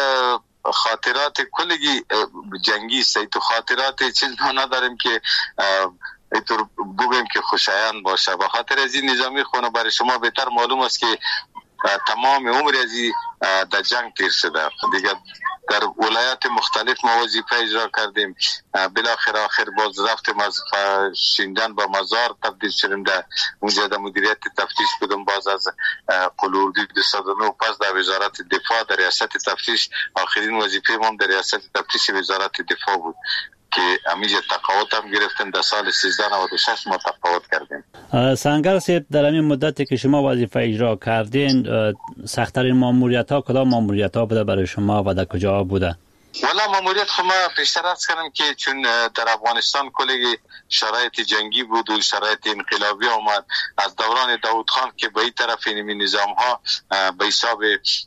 خاطرات کلگی جنگی است. تو خاطرات چیز ما نداریم که اینطور بگیم که خوشایند باشه. با خاطر ازی نظامی خونه برای شما بهتر معلوم است که تمام عمر ازی در جنگ تیر شده. دیگه در ولایات مختلف ما وظیفه اجرا کردیم. بالاخره آخر باز رفتیم از شیندن با مزار تبدیل شدیم، در اونجا در مدیریت تفتیش بودم. باز از قلوردی دویست و نه پس در وزارت دفاع در ریاست تفتیش، آخرین وظیفه ما در ریاست تفتیش وزارت دفاع بود که امیجا تقاعد هم گرفتیم. در سال سیزده نود و شش ما تقاعد کردیم. سنگر صاحب، در همین مدتی که شما وظیفه اجرا کردین، سخت‌ترین ماموریت ها کدام ماموریت ها بوده برای شما و در کجا بوده؟ والا ماموریت خو ما پیشتر از کردم که چون در افغانستان کلی شرایط جنگی بود و شرایط انقلابی آمد، از دوران داود خان که به این طرف این نظام ها به حساب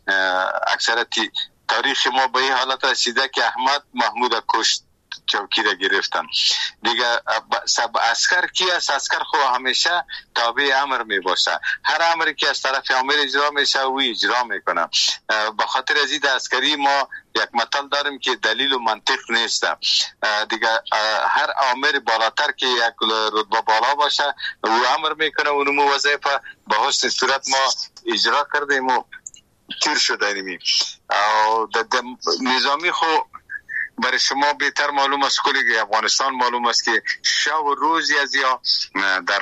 اکثرت تاریخ ما به این حالت رسیده که احمد محمود کشت چوکی را گرفتن دیگه. سب عسکر کی است؟ عسکر خو همیشه تابع امر می باشه. هر امری که از طرف امیر اجرا میشه او اجرا میکنه. به خاطر از این عسکری ما یک مطلب داریم که دلیل و منطق نیست دیگه. هر امر بالاتر که یک رتبه بالا باشه او امر میکنه و نمو وظیفه به حسن صورت ما اجرا کردیم و تیر شده. نمی نظامی خو برای شما بهتر معلوم است، کل افغانستان معلوم است که شب و روزی از یا در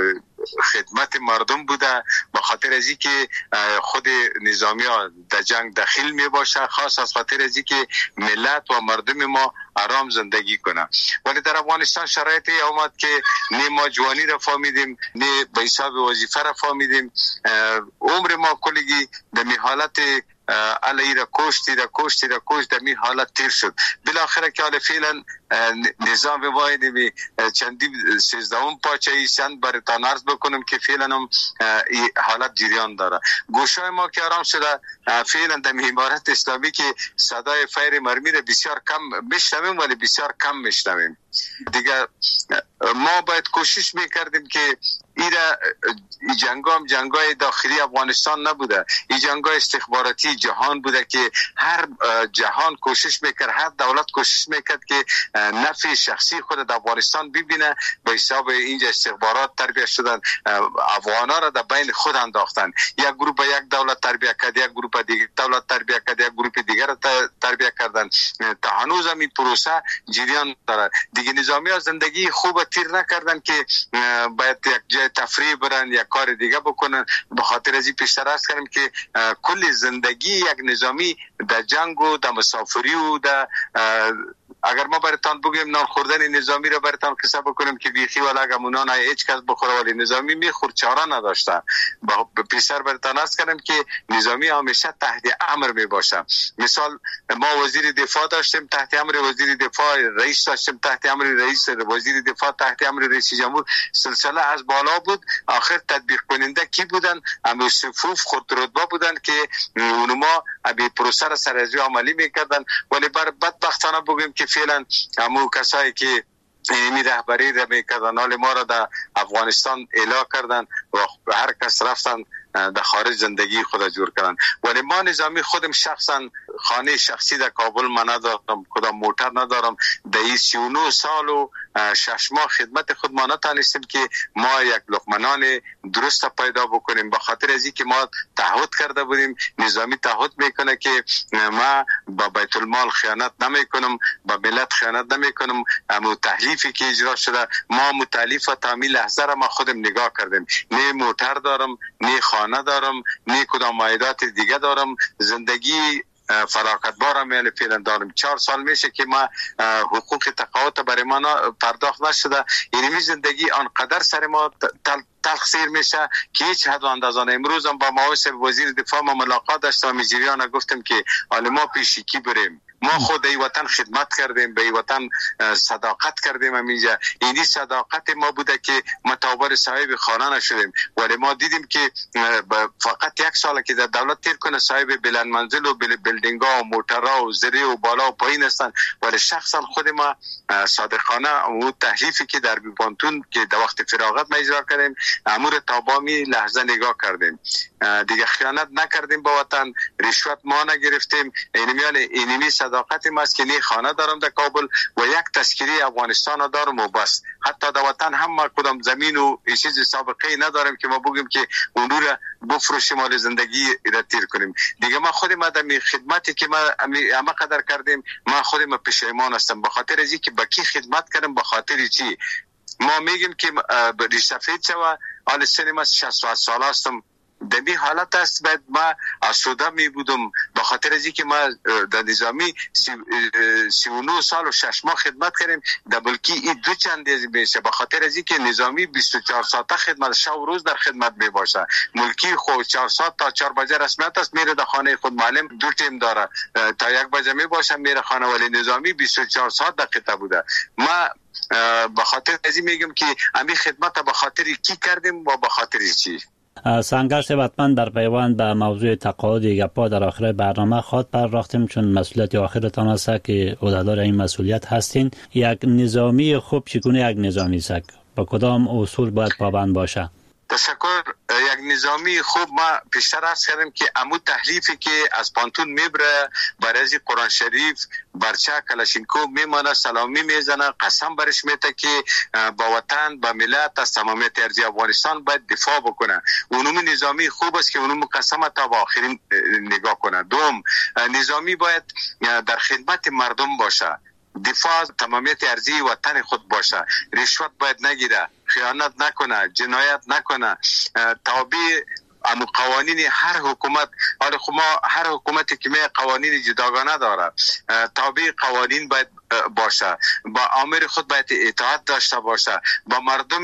خدمت مردم بوده، به خاطر از اینکه خود نظامی ها در جنگ داخل می باشه، خاص از خاطر از اینکه ملت و مردم ما آرام زندگی کنه. ولی در افغانستان شرایطی اومد که نه ما جوانی را فهمیدیم، نه به حساب وظیفه را فهمیدیم. عمر ما کلگی در می حالت علی را کشتی را کشتی را کشت در می حالت تیر شد. بالاخره که حال فعلا نظام واحد می چندی سیزدهم پاچه ایستند برایتان عرض بکنم که فعلا هم حالت جریان داره. گوشای ما که آرام شده، فعلا در امارت اسلامی که صدای فیر مرمی را بسیار کم میشنویم، ولی بسیار کم میشنویم. دیگه ما باید کوشش میکردیم که ایرا جنگا هم جنگای داخلی افغانستان نبوده، این جنگای استخباراتی جهان بوده که هر جهان کوشش میکرد، هر دولت کوشش میکرد که نفع شخصی خود در افغانستان ببینه. به حساب اینجا استخبارات تربیت شدن، افغانا را در بین خود انداختن. یک گروه یک دولت تربیت کرد، یک گروه دیگر دولت تربیت کرد، یک گروه دیگر تربیت کردن. تا هنوز هم این پروسه جریان داره. دیگه نظامی ها زندگی خوب تیر نکردن که باید یک جای تفریح برن یا کار دیگه بکنن. به خاطر از این پیشتر عرض کردم که کل زندگی یک نظامی در جنگ و در مسافری و در اگر ما براتان بگیم نان خوردن نظامی را براتان قصه بکنیم که بیخی ولا گمونان هیچ کس بخوره، ولی نظامی میخورد، چاره نداشته. با پیشتر براتان عرض کردم که نظامی همیشه تحت امر می باشه. مثال ما وزیر دفاع داشتیم تحت امر وزیر دفاع، رئیس داشتیم تحت امر رئیس، وزیر دفاع تحت امر رئیس جمهور. سلسله از بالا بود. آخر تطبیق کننده کی بودن؟ همون صفوف خود رتبه بودن که اونما ابی پروسه را سرازی عملی میکردن. ولی بر بدبختانه بگیم که فعلا همون کسایی که این رهبری را میکردن حال ما را در افغانستان اعلا کردن و هر کس رفتن در خارج زندگی خود جور کردن. ولی ما نظامی خودم شخصا خانه شخصی در کابل من ندارم، کدام موتر ندارم. در این سی و نه سال و شش ماه خدمت خود ما نتانستیم که ما یک لقمنان درست پیدا بکنیم. به خاطر از اینکه ما تعهد کرده بودیم، نظامی تعهد میکنه که ما با بیت المال خیانت نمیکنم، با ملت خیانت نمیکنم. اما تحلیفی که اجرا شده، ما متعلیف و تعمیل لحظه را ما خودم نگاه کردیم. نه موتر دارم، نه خانه دارم، نه کدام مایدات دیگه دارم. زندگی فراغت بارم یعنی فعلا دارم. چهار سال میشه که ما حقوق تقاعد برای ما پرداخت نشده. یعنی زندگی آنقدر سر ما تل تلخ میشه که هیچ حد و اندازه نه. امروز هم با معاون وزیر دفاع ما ملاقات داشتم، میجریان گفتم که حالا ما پیشکی بریم. ما خود ای وطن خدمت کردیم، به ای وطن صداقت کردیم. همینجا اینی صداقت ما بوده که متعابر صاحب خانه نشدیم. ولی ما دیدیم که فقط یک سال که در دولت تیر کنه صاحب بلند منزل و بلدینگ ها و موترها و زری و بالا و پایین هستن. ولی شخصا خود ما صادقانه و تحلیفی که در بیبانتون که در وقت فراغت ما اجرا کردیم، امور تابامی لحظه نگاه کردیم. دیگه خیانت نکردیم با وطن، رشوت ما نگرفتیم. اینمیان اینمی صداقت ما است که نه خانه دارم در کابل و یک تذکره افغانستان دارم و بس. حتی در وطن هم ما کدام زمین و چیز سابقه نداریم که ما بگیم که اون رو بفروشیم مال زندگی را تیر کنیم. دیگه ما خود ما در خدمتی که ما همه قدر کردیم، ما خود ما پشیمان هستم. به خاطر از اینکه با کی خدمت کردم، به خاطر چی ما میگیم که ریشتفید شوه. حال سن ما شصت و هشت ساله هستم. در این حالت است باید ما آسوده می بودم. به خاطر از اینکه ما در نظامی سی, سی و نه سال و شش ماه خدمت کردیم، در بلکی این دو چندی میشه. به خاطر از اینکه نظامی بیست و چهار ساعته خدمت، شب و روز در خدمت می باشه. ملکی خود چهار ساعت تا چهار بجه رسمیت است، میره در خانه خود. معلم دو تیم داره، تا یک بجه می باشه میره خانه. ولی نظامی بیست و چهار ساعت دقیقه بوده. ما به خاطر از این میگم که همین خدمت به خاطر کی کردیم و به خاطر چی. سنگر ثروتمند در پیوند به موضوع تقاعد گپا در آخر برنامه خود پرداختیم، چون مسئولیت آخرتان است که عهدهدار این مسئولیت هستین. یک نظامی خوب چگونه یک نظامی است؟ با کدام اصول باید پابند باشه؟ تشکر. یک نظامی خوب ما پیشتر عرض کردم که امو تحلیفی که از پانتون میبره برای از قرآن شریف برچه کلاشینکوف میمانه، سلامی میزنه، قسم برش میته که با وطن با ملت از تمامیت ارضی افغانستان باید دفاع بکنه. اونم نظامی خوب است که اونم قسم تا با آخرین نگاه کنه. دوم، نظامی باید در خدمت مردم باشه، دفاع تمامیت ارضی وطن خود باشه، رشوت باید نگیره، خیانت نکنه، جنایت نکنه، تابع امو قوانین هر حکومت. حالا خب ما هر حکومتی که می قوانین جداگانه داره، تابع قوانین باید باشه، با آمر خود باید اطاعت داشته باشه، با مردم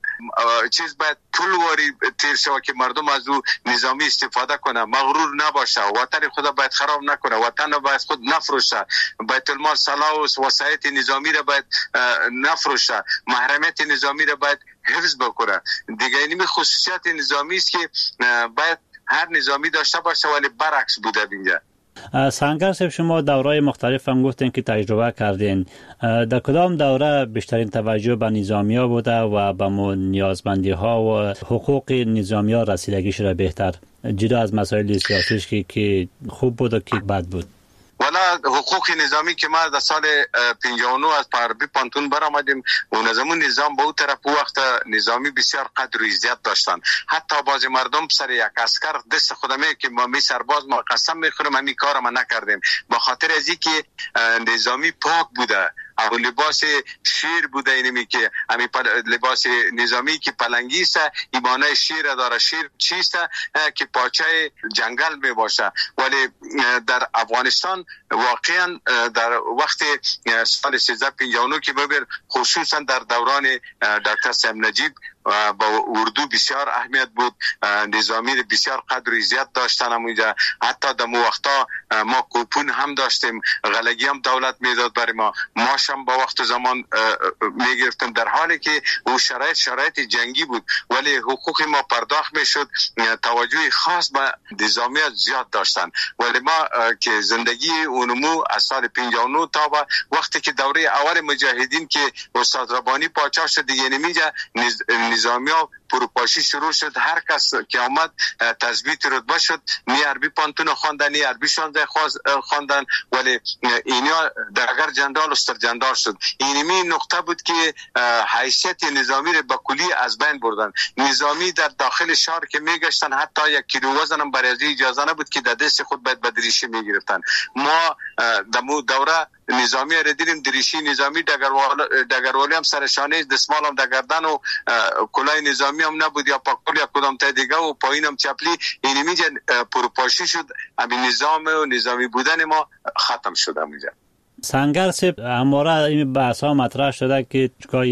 چیز باید پول واری تیر شود که مردم از او نظامی استفاده کنه، مغرور نباشه، وطن خود باید خراب نکنه، وطن را باید خود نفروشه، بیت المال صلاح و وسایت نظامی را باید نفروشه، محرمیت نظامی را باید حفظ بکنه. دیگه اینمی خصوصیت نظامی است که باید هر نظامی داشته باشه، ولی برعکس بوده بینجا. سنگر صاحب، شما دورهای مختلف هم گفتین که تجربه کردین. در کدام دوره بیشترین توجه به نظامی ها بوده و به نیازمندی ها و حقوق نظامی ها رسیدگیش را بهتر، جدا از مسائل سیاسیش که که خوب بود و که بد بود؟ والا حقوق نظامی که ما در سال پنجاه و نه از پاربی پانتون برآمدیم، اون زمان نظام به اون طرف وقت نظامی بسیار قدر و عزت داشتن. حتی بعضی مردم سر یک اسکر دست خودمه که ما می سرباز ما قسم میخورم همین کار ما نکردیم، به خاطر از اینکه نظامی پاک بوده. او لباس شیر بوده، اینمی که همین لباس نظامی که پلنگی است، ایمانه شیر داره. شیر چیست؟ که پاچه جنگل می باشه. ولی در افغانستان واقعا در وقت سال سیزده پنجاه و نه که ببر، خصوصا در دوران دکتر سیم نجیب با اردو بسیار اهمیت بود، نظامی بسیار قدر و عزت داشتن همونجا. حتی در مو وقتا ما کوپون هم داشتیم، غلگی هم دولت میداد برای ما، ماش هم با وقت زمان میگرفتیم، در حالی که او شرایط شرایط جنگی بود، ولی حقوق ما پرداخت میشد. توجه خاص به نظامیات زیاد داشتن. ولی ما که زندگی اونمو از سال پنجاه و نه تا با وقتی که دوره اول مجاهدین که استاد ربانی پاچا شد، دیگه نمیجا نظامی ها پروپاشی شروع شد. هر کس که آمد تثبیت رتبه شد، نی عربی پانتون خواندن، نی عربی شانده خواندن، ولی اینا درگر جندال و سرجندال شد. اینمی نقطه بود که حیثیت نظامی رو به کلی از بین بردن. نظامی در داخل شهر که میگشتن، حتی یک کیلو وزن هم برای اجازه نبود که در دست خود باید به دریشی میگرفتن. ما در دوره نظامی را دیدیم، دریشی نظامی، دگروالی هم سرشانه، دستمال هم در گردن و کلاه نظامی هم نبود، یا پاکول یا کدام تا دیگه و پایین هم چپلی. اینمی جن پروپاشی شد، همین نظام و نظامی بودن ما ختم شد همینجا. سنگر صاحب، همواره این بحث ها مطرح شده که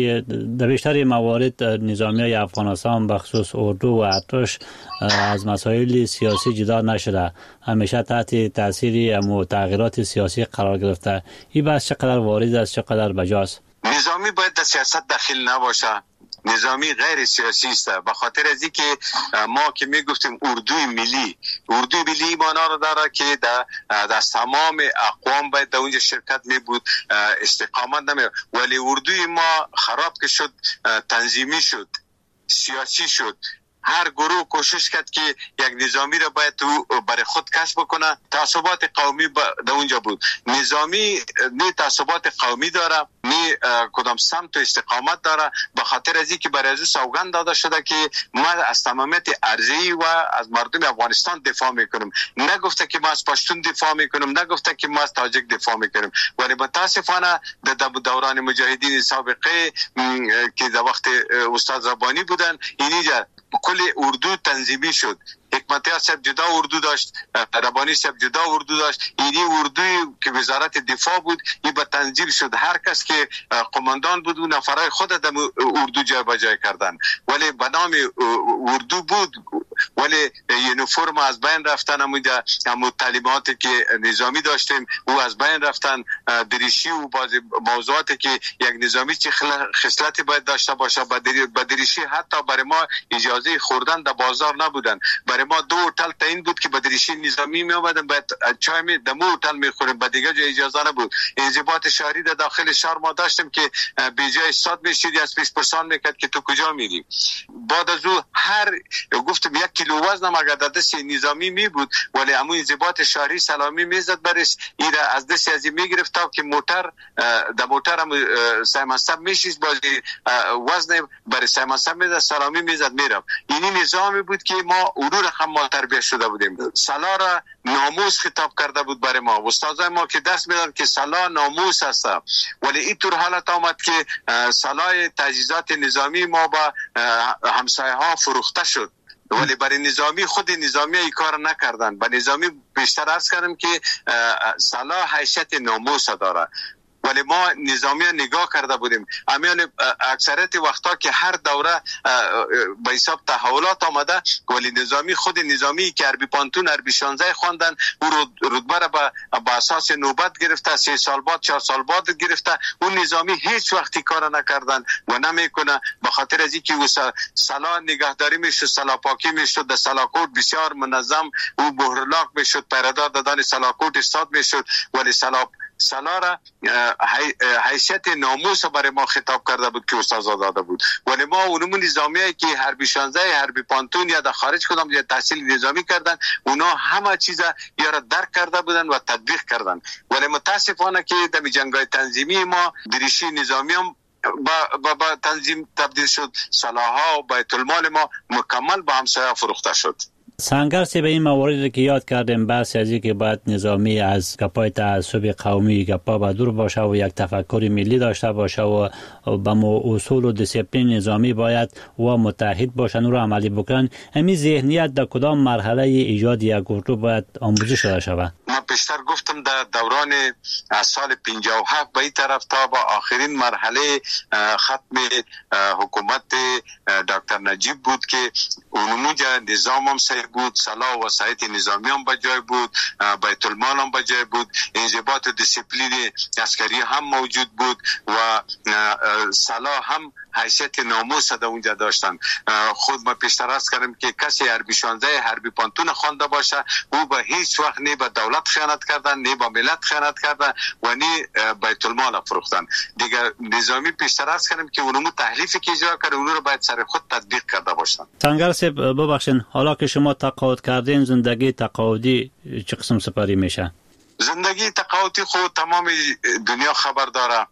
در بیشتر موارد نظامی های افغانستان بخصوص اردو و ارتش از مسائل سیاسی جدا نشده، همیشه تحت تاثیر تغییرات سیاسی قرار گرفته. این بحث چقدر وارد است، چقدر بجاست؟ نظامی باید در سیاست داخل نباشه، نظامی غیر سیاسی است. به خاطر از اینکه ما که میگفتیم اردوی ملی، اردوی ملی معنا رو داره که در از تمام اقوام باید در اونجا شرکت می بود، استقامت نمی. ولی اردوی ما خراب که شد، تنظیمی شد، سیاسی شد. هر گروه کوشش کرد که یک نظامی را باید تو برای خود کسب بکنه. تعصبات قومی در اونجا بود. نظامی نه تعصبات قومی داره، نه کدام سمت و استقامت داره. به خاطر از اینکه برای از سوگند داده شده که ما از تمامیت ارضی و از مردم افغانستان دفاع میکنیم. نگفته که ما از پشتون دفاع میکنیم، نگفته که ما از تاجک دفاع میکنیم. ولی متاسفانه در دوران مجاهدین سابقه که در وقت استاد ربانی بودن، اینجا کل اردو تنظیمی شد. حکمتیار صاحب جدا اردو داشت، ربانی صاحب جدا اردو داشت. اینی اردوی که وزارت دفاع بود، این به تنظیم شد. هر کس که قماندان بود، اون نفرای خود در اردو جای بجای کردن. ولی به نام اردو بود، ولی یونیفرم از بین رفتن، همونجا همون تعلیماتی که نظامی داشتیم او از بین رفتن، دریشی و بعضی موضوعاتی که یک نظامی چه خصلتی باید داشته باشه با دریشی حتی برای ما اجازه خوردن در بازار نبودن. برای ما دو هتل تعیین بود که با دریشی نظامی می آمدن بعد چای می دمو هتل می خوریم، با دیگه جای اجازه نبود. انضباط شهری در داخل شهر ما داشتیم که به جای استاد میشید از پیش پرسان میکرد که تو کجا میری. بعد از او هر گفتم یک کیلو وزنم اگر در دست نظامی می بود ولی همون انضباط شهری سلامی میزد برش ایره از دست ازی میگرفت تا که موتر در موتر هم سیمنسب میشید بازی وزن برای سیمنسب میزد سلامی میزد میرم. اینی نظامی بود که ما او رقم ما تربیت شده بودیم. سلا را ناموس خطاب کرده بود برای ما. استادای ما که درس میدن که سلا ناموس است، ولی اینطور حالت آمد که سلای تجهیزات نظامی ما با همسایه ها فروخته شد، ولی برای نظامی خود نظامی ای کار نکردن. با نظامی بیشتر عرض کردم که سلا حیثیت ناموس داره، ولی ما نظامی نگاه کرده بودیم. امیان اکثریت وقتا که هر دوره به حساب تحولات آمده، ولی نظامی خود نظامی که عربی پانتون عربی شانزده خواندن او رتبه را با اساس نوبت گرفته، سه سال بعد چهار سال بعد گرفته. اون نظامی هیچ وقتی کار نکردن و نمیکنه، به خاطر از اینکه او سلا نگهداری میشد، سلا پاکی میشد، در سلاکوت بسیار منظم او بهرلاک میشد، پیردار دادن سلاکوت استاد میشد. ولی سلا سلا را حیثیت ناموس برای ما خطاب کرده بود که استاد داده بود. ولی ما اونمون نظامیایی که حربی شانزده حربی پانتون یا در خارج کدام یا تحصیل نظامی کردن، اونا همه چیزا یا را درک کرده بودن و تطبیق کردن. ولی متاسفانه که در جنگ‌های تنظیمی ما دریشی نظامی هم با, با, با تنظیم تبدیل شد. سلاح‌ها و بیت المال ما مکمل با همسایه فروخته شد. سنگر سی به این مواردی که یاد کردیم، بحث از که باید نظامی از گپای تعصب قومی گپا با دور باشه و یک تفکر ملی داشته باشه و با اصول و دیسیپلین نظامی باید و متحد باشن و رو عملی بکنن. همین ذهنیت در کدام مرحله ایجاد یک گروه باید آموزش شده شود؟ من پیشتر گفتم در دوران از سال پنجاه و هفت به این طرف تا با آخرین مرحله ختم حکومت دکتر نجیب بود که اونمونجا نظام هم صحیح بود، سلاح و وسایط نظامی هم بجای بود، بیت المال هم بجای بود، انضباط و دیسیپلین عسکری هم موجود بود و سلاح هم حیثیت ناموس در اونجا داشتن. خود ما پیشتر عرض کردم که کسی حربی شانزده حربی پانتون خوانده باشه او به هیچ وقت نه به دولت خیانت کردن، نه به ملت خیانت کردن و نه بیت المال فروختن. دیگه نظامی پیشتر عرض کردم که اونمو تحریفی که اجرا کرده اون رو باید سر خود تطبیق کرده باشن. سنگر صاحب ببخشید، حالا که شما تقاعد کردین، زندگی تقاعدی چه قسم سپری میشه؟ زندگی تقاعدی خود تمام دنیا خبر داره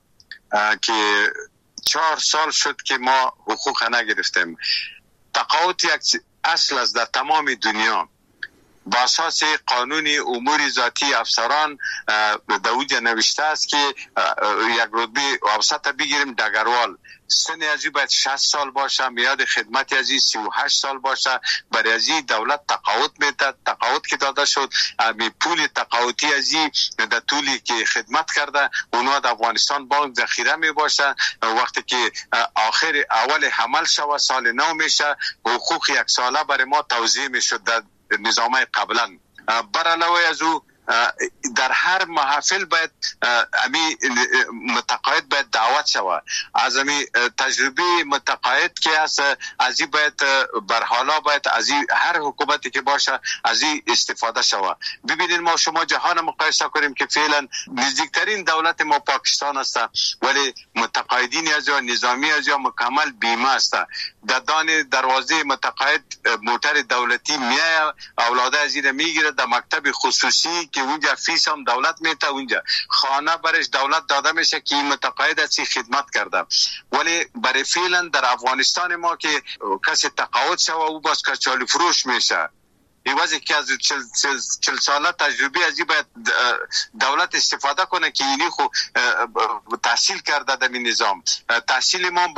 که چهار سال شد که ما حقوق نگرفتیم. تقاعد یک اصل است در تمام دنیا. با اساس قانون امور ذاتی افسران در اوجه نوشته است که یک رتبه اوسط بگیریم دگروال، سن ازی باید شصت سال باشه، میاد خدمت ازی سی و هشت سال باشه. برای ازی دولت تقاعد میده. تقاعد که داده شد می پول تقاعدی ازی در طولی که خدمت کرده اونها در افغانستان بانک ذخیره می باشه. وقتی که آخر اول حمل شوه سال نو میشه، حقوق یک ساله برای ما توزیع میشد در نظامه قبلا. بر علاوه از او در هر محافل باید امی متقاعد باید دعوت شود. از امی تجربه متقاعد که است از این باید بر حالا باید از این هر حکومتی که باشه از این استفاده شود. ببینید ما شما جهان مقایسه کنیم که فعلا نزدیکترین دولت ما پاکستان است، ولی متقاعدین از یا نظامی از یا مکمل بیمه است. در دان دروازه متقاعد موتر دولتی میای اولاده از این میگیره، در مکتب خصوصی که اونجا فیس هم دولت میته، اونجا خانه برش دولت داده میشه که متقاعد از خدمت کرده. ولی برای فعلا در افغانستان ما که کسی تقاعد شوه او باز کچالی فروش میشه. ایوازی که از چل, چل, چل ساله تجربه ازی باید دولت استفاده کنه که اینی خو تحصیل کرده در این نظام. تحصیل ما با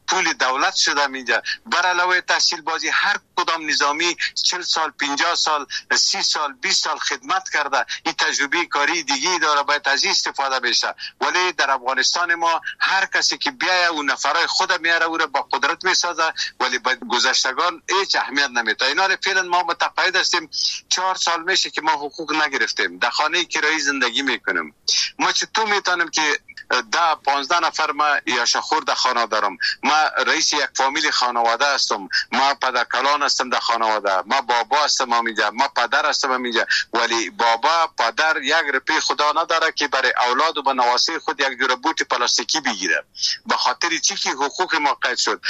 پول دولت شده میجا. بر علاوه تحصیل بازی هر کدام نظامی چهل سال، پنجاه سال، سی سال، بیست سال خدمت کرده، این تجربه کاری دیگه داره، باید از این استفاده بشه. ولی در افغانستان ما هر کسی که بیایه اون نفرای خود میاره او را با قدرت میسازه، ولی با گذشتگان هیچ اهمیت نمیده. اینا فعلا ما متقاعد هستیم چهار سال میشه که ما حقوق نگرفتیم، در خانه کرایی زندگی میکنیم. ما چطور میتونیم که ده پانزده نفر ما یاشخور در خانه دارم، ما رئیس یک فامیل خانواده هستم، ما پدرکلان هستم در خانواده، ما بابا هستم امیجا، ما پدر هستم امیجا، ولی بابا پدر یک روپیه خدا نداره که برای اولاد و به نواسه خود یک جور بوت پلاستیکی بگیره. به خاطر چی که حقوق ما قید شد.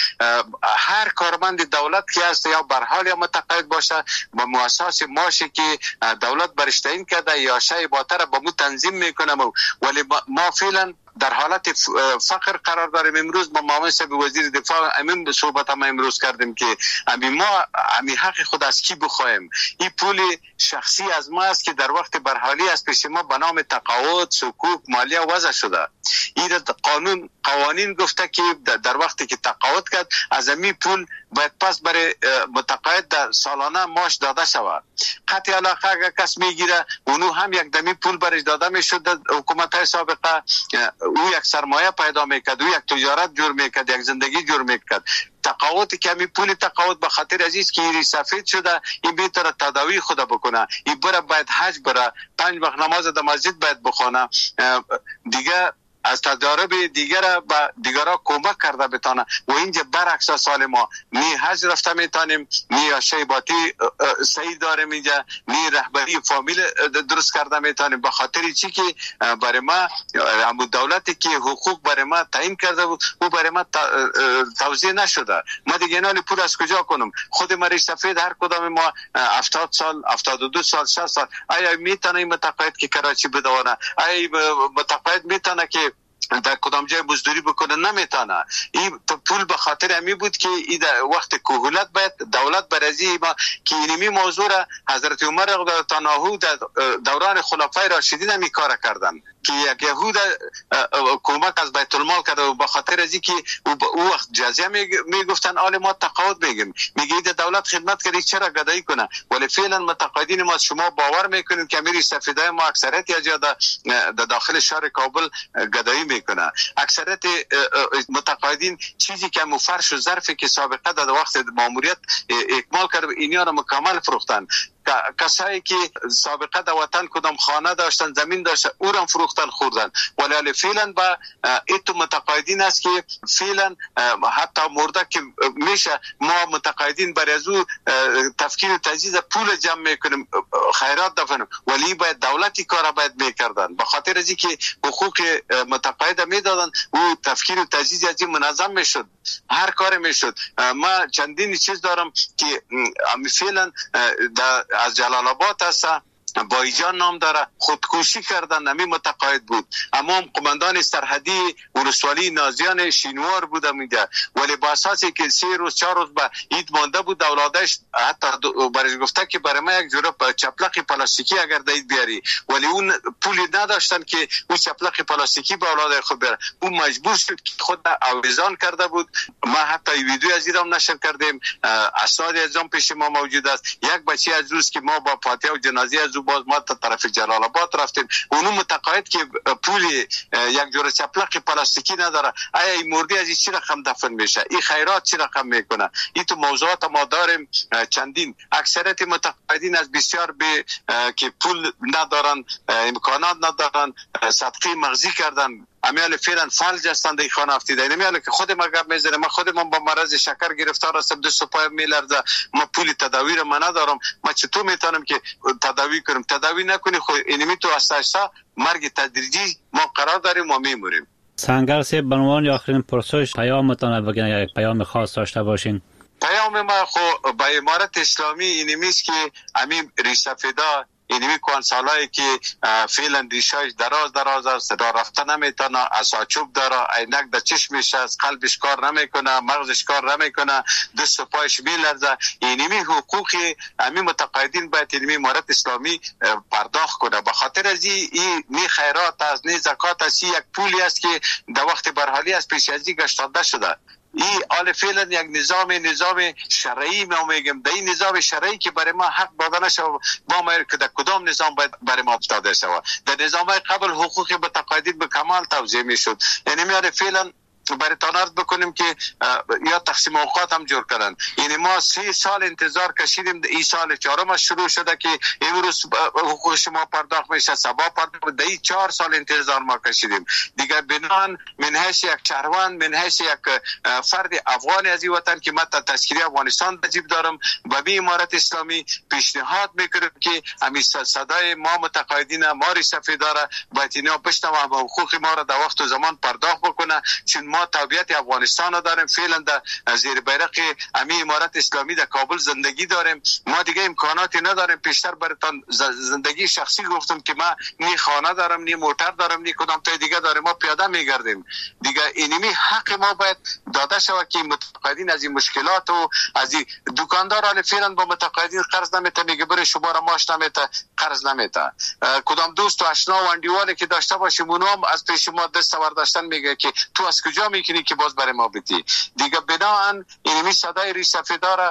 هر کارمند دولت که هست یا بر حال یا متقاعد باشه با مؤسسه ماشه که دولت برش تعیین کرده یا شای باتر با مو تنظیم میکنه، ولی ما فعلا در حالت فقر قرار داریم. امروز با معاون صاحب وزیر دفاع امین صحبت ما امروز کردیم که امی ما امی حق خود از کی بخوایم. این پول شخصی از ما است که در وقت برحالی از پیش ما به نام تقاعد، صکوک، مالیه وضع شده. این قانون قوانین گفته که در وقتی که تقاعد کرد از امی پول باید پس برای متقاعد در سالانه ماش داده شود. قطع علاقه اگر کس میگیره اونو هم یک دمی پول برش داده میشد. حکومت های سابقه او یک سرمایه پیدا میکرد، او یک تجارت جور میکرد، یک زندگی جور میکرد. تقاعد که می پول تقاعد به خاطر عزیز که این سفید شده، این بهتره تداوی خود بکنه، این بره باید حج بره، پنج وقت نماز در مسجد باید بخونه، دیگه از تجارب دیگر به دیگرها کمک کرده بتانه. و اینجا برعکس سال ما می حج رفته میتانیم، می شیباتی صحیح داریم، اینجا می رهبری فامیل درست کرده میتانیم. به خاطر چی که برای ما امو دولتی که حقوق برای ما تعیین کرده بود او برای ما توزیع نشده. ما دیگه اینالی پول از کجا کنم؟ خود مریض سفید هر کدام ما هفتاد سال، هفتاد و دو سال، شصت سال، آیا میتونه این متقاعد که کراچی بدونه؟ آیا متقاعد میتونه که در کدام جای مزدوری بکنه؟ نمیتونه. این پول به خاطر امی بود که این وقت کهولت باید دولت برازی ما که اینمی موضوع را حضرت عمر رضی الله عنه در دوران خلفای راشدین همی کار کردن که یک یهود کمک از بیت المال کرده و به خاطر از اینکه او وقت جزیه میگفتن آل ما تقاعد میگیم، میگه دولت خدمت کردی چرا گدایی کنه؟ ولی فعلا متقاعدین ما شما باور میکنید که امیر سفیدای ما اکثریت یا در داخل شهر کابل گدایی میکنه. اکثریت متقاعدین چیزی که مفرش و ظرفی که سابقه در وقت ماموریت اکمال کرد اینا رو مکمل فروختن. کسایی که سابقه در وطن کدام خانه داشتن، زمین داشتن، او را فروختن خوردن. ولی فعلا با ایتو متقاعدین است که فعلا حتی مرده که میشه ما متقاعدین برای از او تفکیر و تجهیز پول جمع میکنیم، خیرات دفنیم، ولی باید دولتی کارا باید میکردن. به خاطر از اینکه حقوق متقاعد میدادن او تفکیر و تجهیز از این منظم میشد، هر کار میشد. ما چندین چیز دارم که فعلا از جلال آباد هست، بایجان نام داره، خودکشی کردن، نمی متقاعد بود. اما قماندان سرحدی ولسوالی نازیان شینوار بوده میگه، ولی با اساسی که سه روز چهار روز به عید مانده بود اولادش حتی برای گفته که برای ما یک جوره چپلق پلاستیکی اگر دید بیاری، ولی اون پولی نداشتن که اون چپلق پلاستیکی به اولاد خود بره. اون مجبور شد که خود آویزان کرده بود. ما حتی ویدیو از ایران نشر کردیم، اسناد از اون پیش ما موجود است. یک بچه از روز که ما با فاتحه و جنازه از باز ما تا طرف جلال آباد رفتیم، اونو متقاعد که پول یک جور چپلق پلاستیکی نداره، آیا این مردی از این چی رقم دفن میشه؟ این خیرات چی رقم میکنه؟ این تو موضوعات ما داریم چندین. اکثریت متقاعدین از بسیار به که پول ندارن، امکانات ندارن، صدقه مغزی کردن، امیال فعلا فلج هستند. این خانه افتیده اینمیاله که خود ما گپ میزنه. من خود من با مرض شکر گرفتار هستم، دست و پایم میلرزه، ما پول تداوی رو من ندارم. ما چطور میتونم که تداوی کنم؟ تداوی نکنی خود اینمی تو اساسا مرگ تدریجی ما قرار داریم و میموریم. سنگر صاحب به عنوان آخرین پرسش پیامتان بگین، یک پیام خاص داشته باشین. پیام ما خو با امارت اسلامی اینمیست که امیم ریسفیدا اینمی کنسالایی که فعلا ریشایش دراز دراز است، صدا رفته نمیتونه، اساچوب داره، عینک در چشمش است، قلبش کار نمیکنه، مغزش کار نمیکنه، دست و پایش میلرزه. اینمی حقوقی امی متقاعدین باید اینمی امارت اسلامی پرداخت کنه. به خاطر از این نی خیرات است، نی زکات است، یک پولی است که در وقت برحالی از پیش ازی گشتاده شده. این حال فعلا یک نظام نظام شرعی ما میگم، در این نظام شرعی که برای ما حق داده نشه با ما که در کدام نظام باید برای ما افتاده شود. در نظام قبل حقوق متقاعدین به کمال توزیع میشد. یعنی میاره فعلا برای تانارد بکنیم که یا تقسیم اوقات هم جور کردن. یعنی ما سه سال انتظار کشیدیم، این سال چهارم شروع شده که امروز حقوق شما پرداخت میشه، سبا پرداخت، در این چهار سال انتظار ما کشیدیم. دیگه بنان من حیث یک شهروند، من حیث یک فرد افغان از این وطن که من تذکیره افغانستان وجیب دارم، با بی امارت اسلامی پیشنهاد میکنم که همین صدای ما متقاعدین ما سفیداره باید اینا بشنوه و حقوق ما را در وقت و زمان پرداخت بکنه، چون ما تابعیت افغانستان داریم، فعلا در زیر بیرق امی امارت اسلامی در کابل زندگی داریم، ما دیگه امکاناتی نداریم. پیشتر براتون زندگی شخصی گفتم که ما نی خانه دارم، نی موتر دارم، نی کدام تا دیگه داریم، ما پیاده میگردیم. دیگه اینمی حق ما باید داده شود که متقاعدین از این مشکلات و از این دکاندار حال فعلا با متقاعدین قرض نمیته، میگه بره شما را ماش نمیته، قرض نمیته. کدام دوست و آشنا و اندیوالی که داشته باشیم اونم از پیش ما دست برداشتن میگه که تو از کجا میکنی که باز برای ما بدی. دیگه بناهن اینمی صدای ریش سفیداره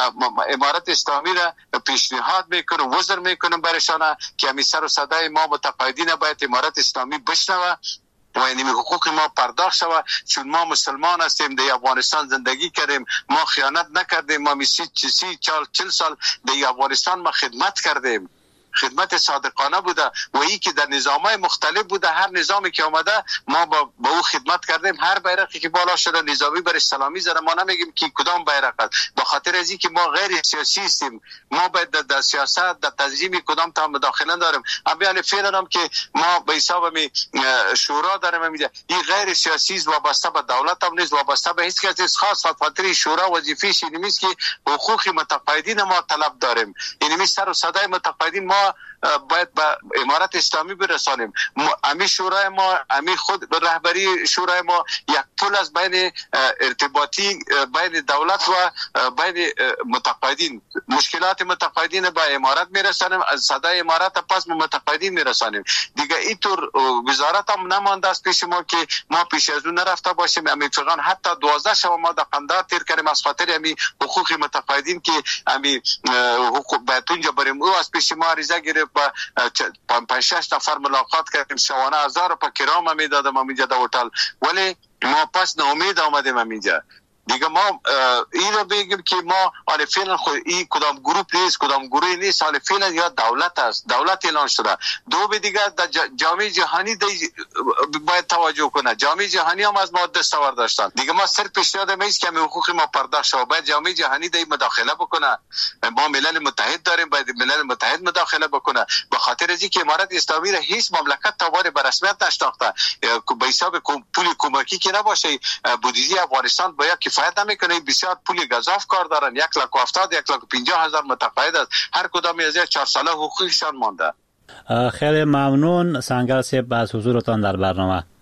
امارت اسلامی را پیشنهاد میکنه، وزر میکنه برشانه که همی سر و صدای ما متقاعدین باید امارت اسلامی بشنوه و اینمی حقوق ما پرداخت شود، چون ما مسلمان هستیم، در افغانستان زندگی کردیم، ما خیانت نکردیم، ما سی سی چال چل سال در افغانستان ما خدمت کردیم، خدمت صادقانه بوده و ای که در نظامای مختلف بوده، هر نظامی که آمده ما با, با او خدمت کردیم. هر بیرقی که بالا شده نظامی بر اسلامی زده، ما نمیگیم که کدام بیرق است، به خاطر از اینکه ما غیر سیاسی هستیم، ما باید در, در سیاست در تنظیم کدام تا مداخله داریم. اما فعلا هم که ما به حساب می شورا داریم، میگه این غیر سیاسی است، وابسته به دولت هم نیست، وابسته به هیچ کس نیست، خاص خاطر شورا وظیفه‌اش این است که حقوق متقاعدین ما طلب داریم. یعنی سر و صدای متقاعدین ما باید به امارت اسلامی برسانیم. امی شورای ما، امی خود رهبری شورای ما یک پل از بین ارتباطی بین دولت و بین متقاعدین، مشکلات متقاعدین به امارت میرسانیم، از صدای امارت پس به متقاعدین میرسانیم. دیگه اینطور وزارت هم نمانده است پیش ما که ما پیش از اون نرفته باشیم. امی فقط حتی دوازده شب ما در قندار تیر کردیم از خاطر امی حقوق متقاعدین که امی حقوق باید اونجا بریم. او از پیش ما عریضه گرفت با پنج شش نفر ملاقات کردیم، شوانه هزار روپیه کرام هم میدادم همینجا در هتل، ولی ما پس ناامید آمدیم همینجا. دیگه ما این رو بگیم که ما حال فعلا خود این کدام گروپ نیست، کدام گروهی نیست، حال فعلا یا دولت است، دولت اعلان شده. دو به دیگه در جامعه جهانی باید توجه کنه، جامعه جهانی هم از ما دستاورد داشتن. دیگه ما صرف پیشنهاد میست که حقوق ما پرداخت شود، باید جامعه جهانی در مداخله بکنه. ما ملل متحد داریم، باید ملل متحد مداخله بکنه، به خاطر از اینکه امارت اسلامی را هیچ مملکت تاوار به رسمیت نشناخته، به حساب پول کمکی که نباشه بودجه افغانستان باید کفایت نمیکنه. بسیار پول گزاف کار دارن، یک لاک و هفتاد یک لاک و پنجاه هزار متقاعد است، هر کدام از چهار ساله حقوقشان مانده. خیلی ممنون سنگر صاحب از حضورتان در برنامه.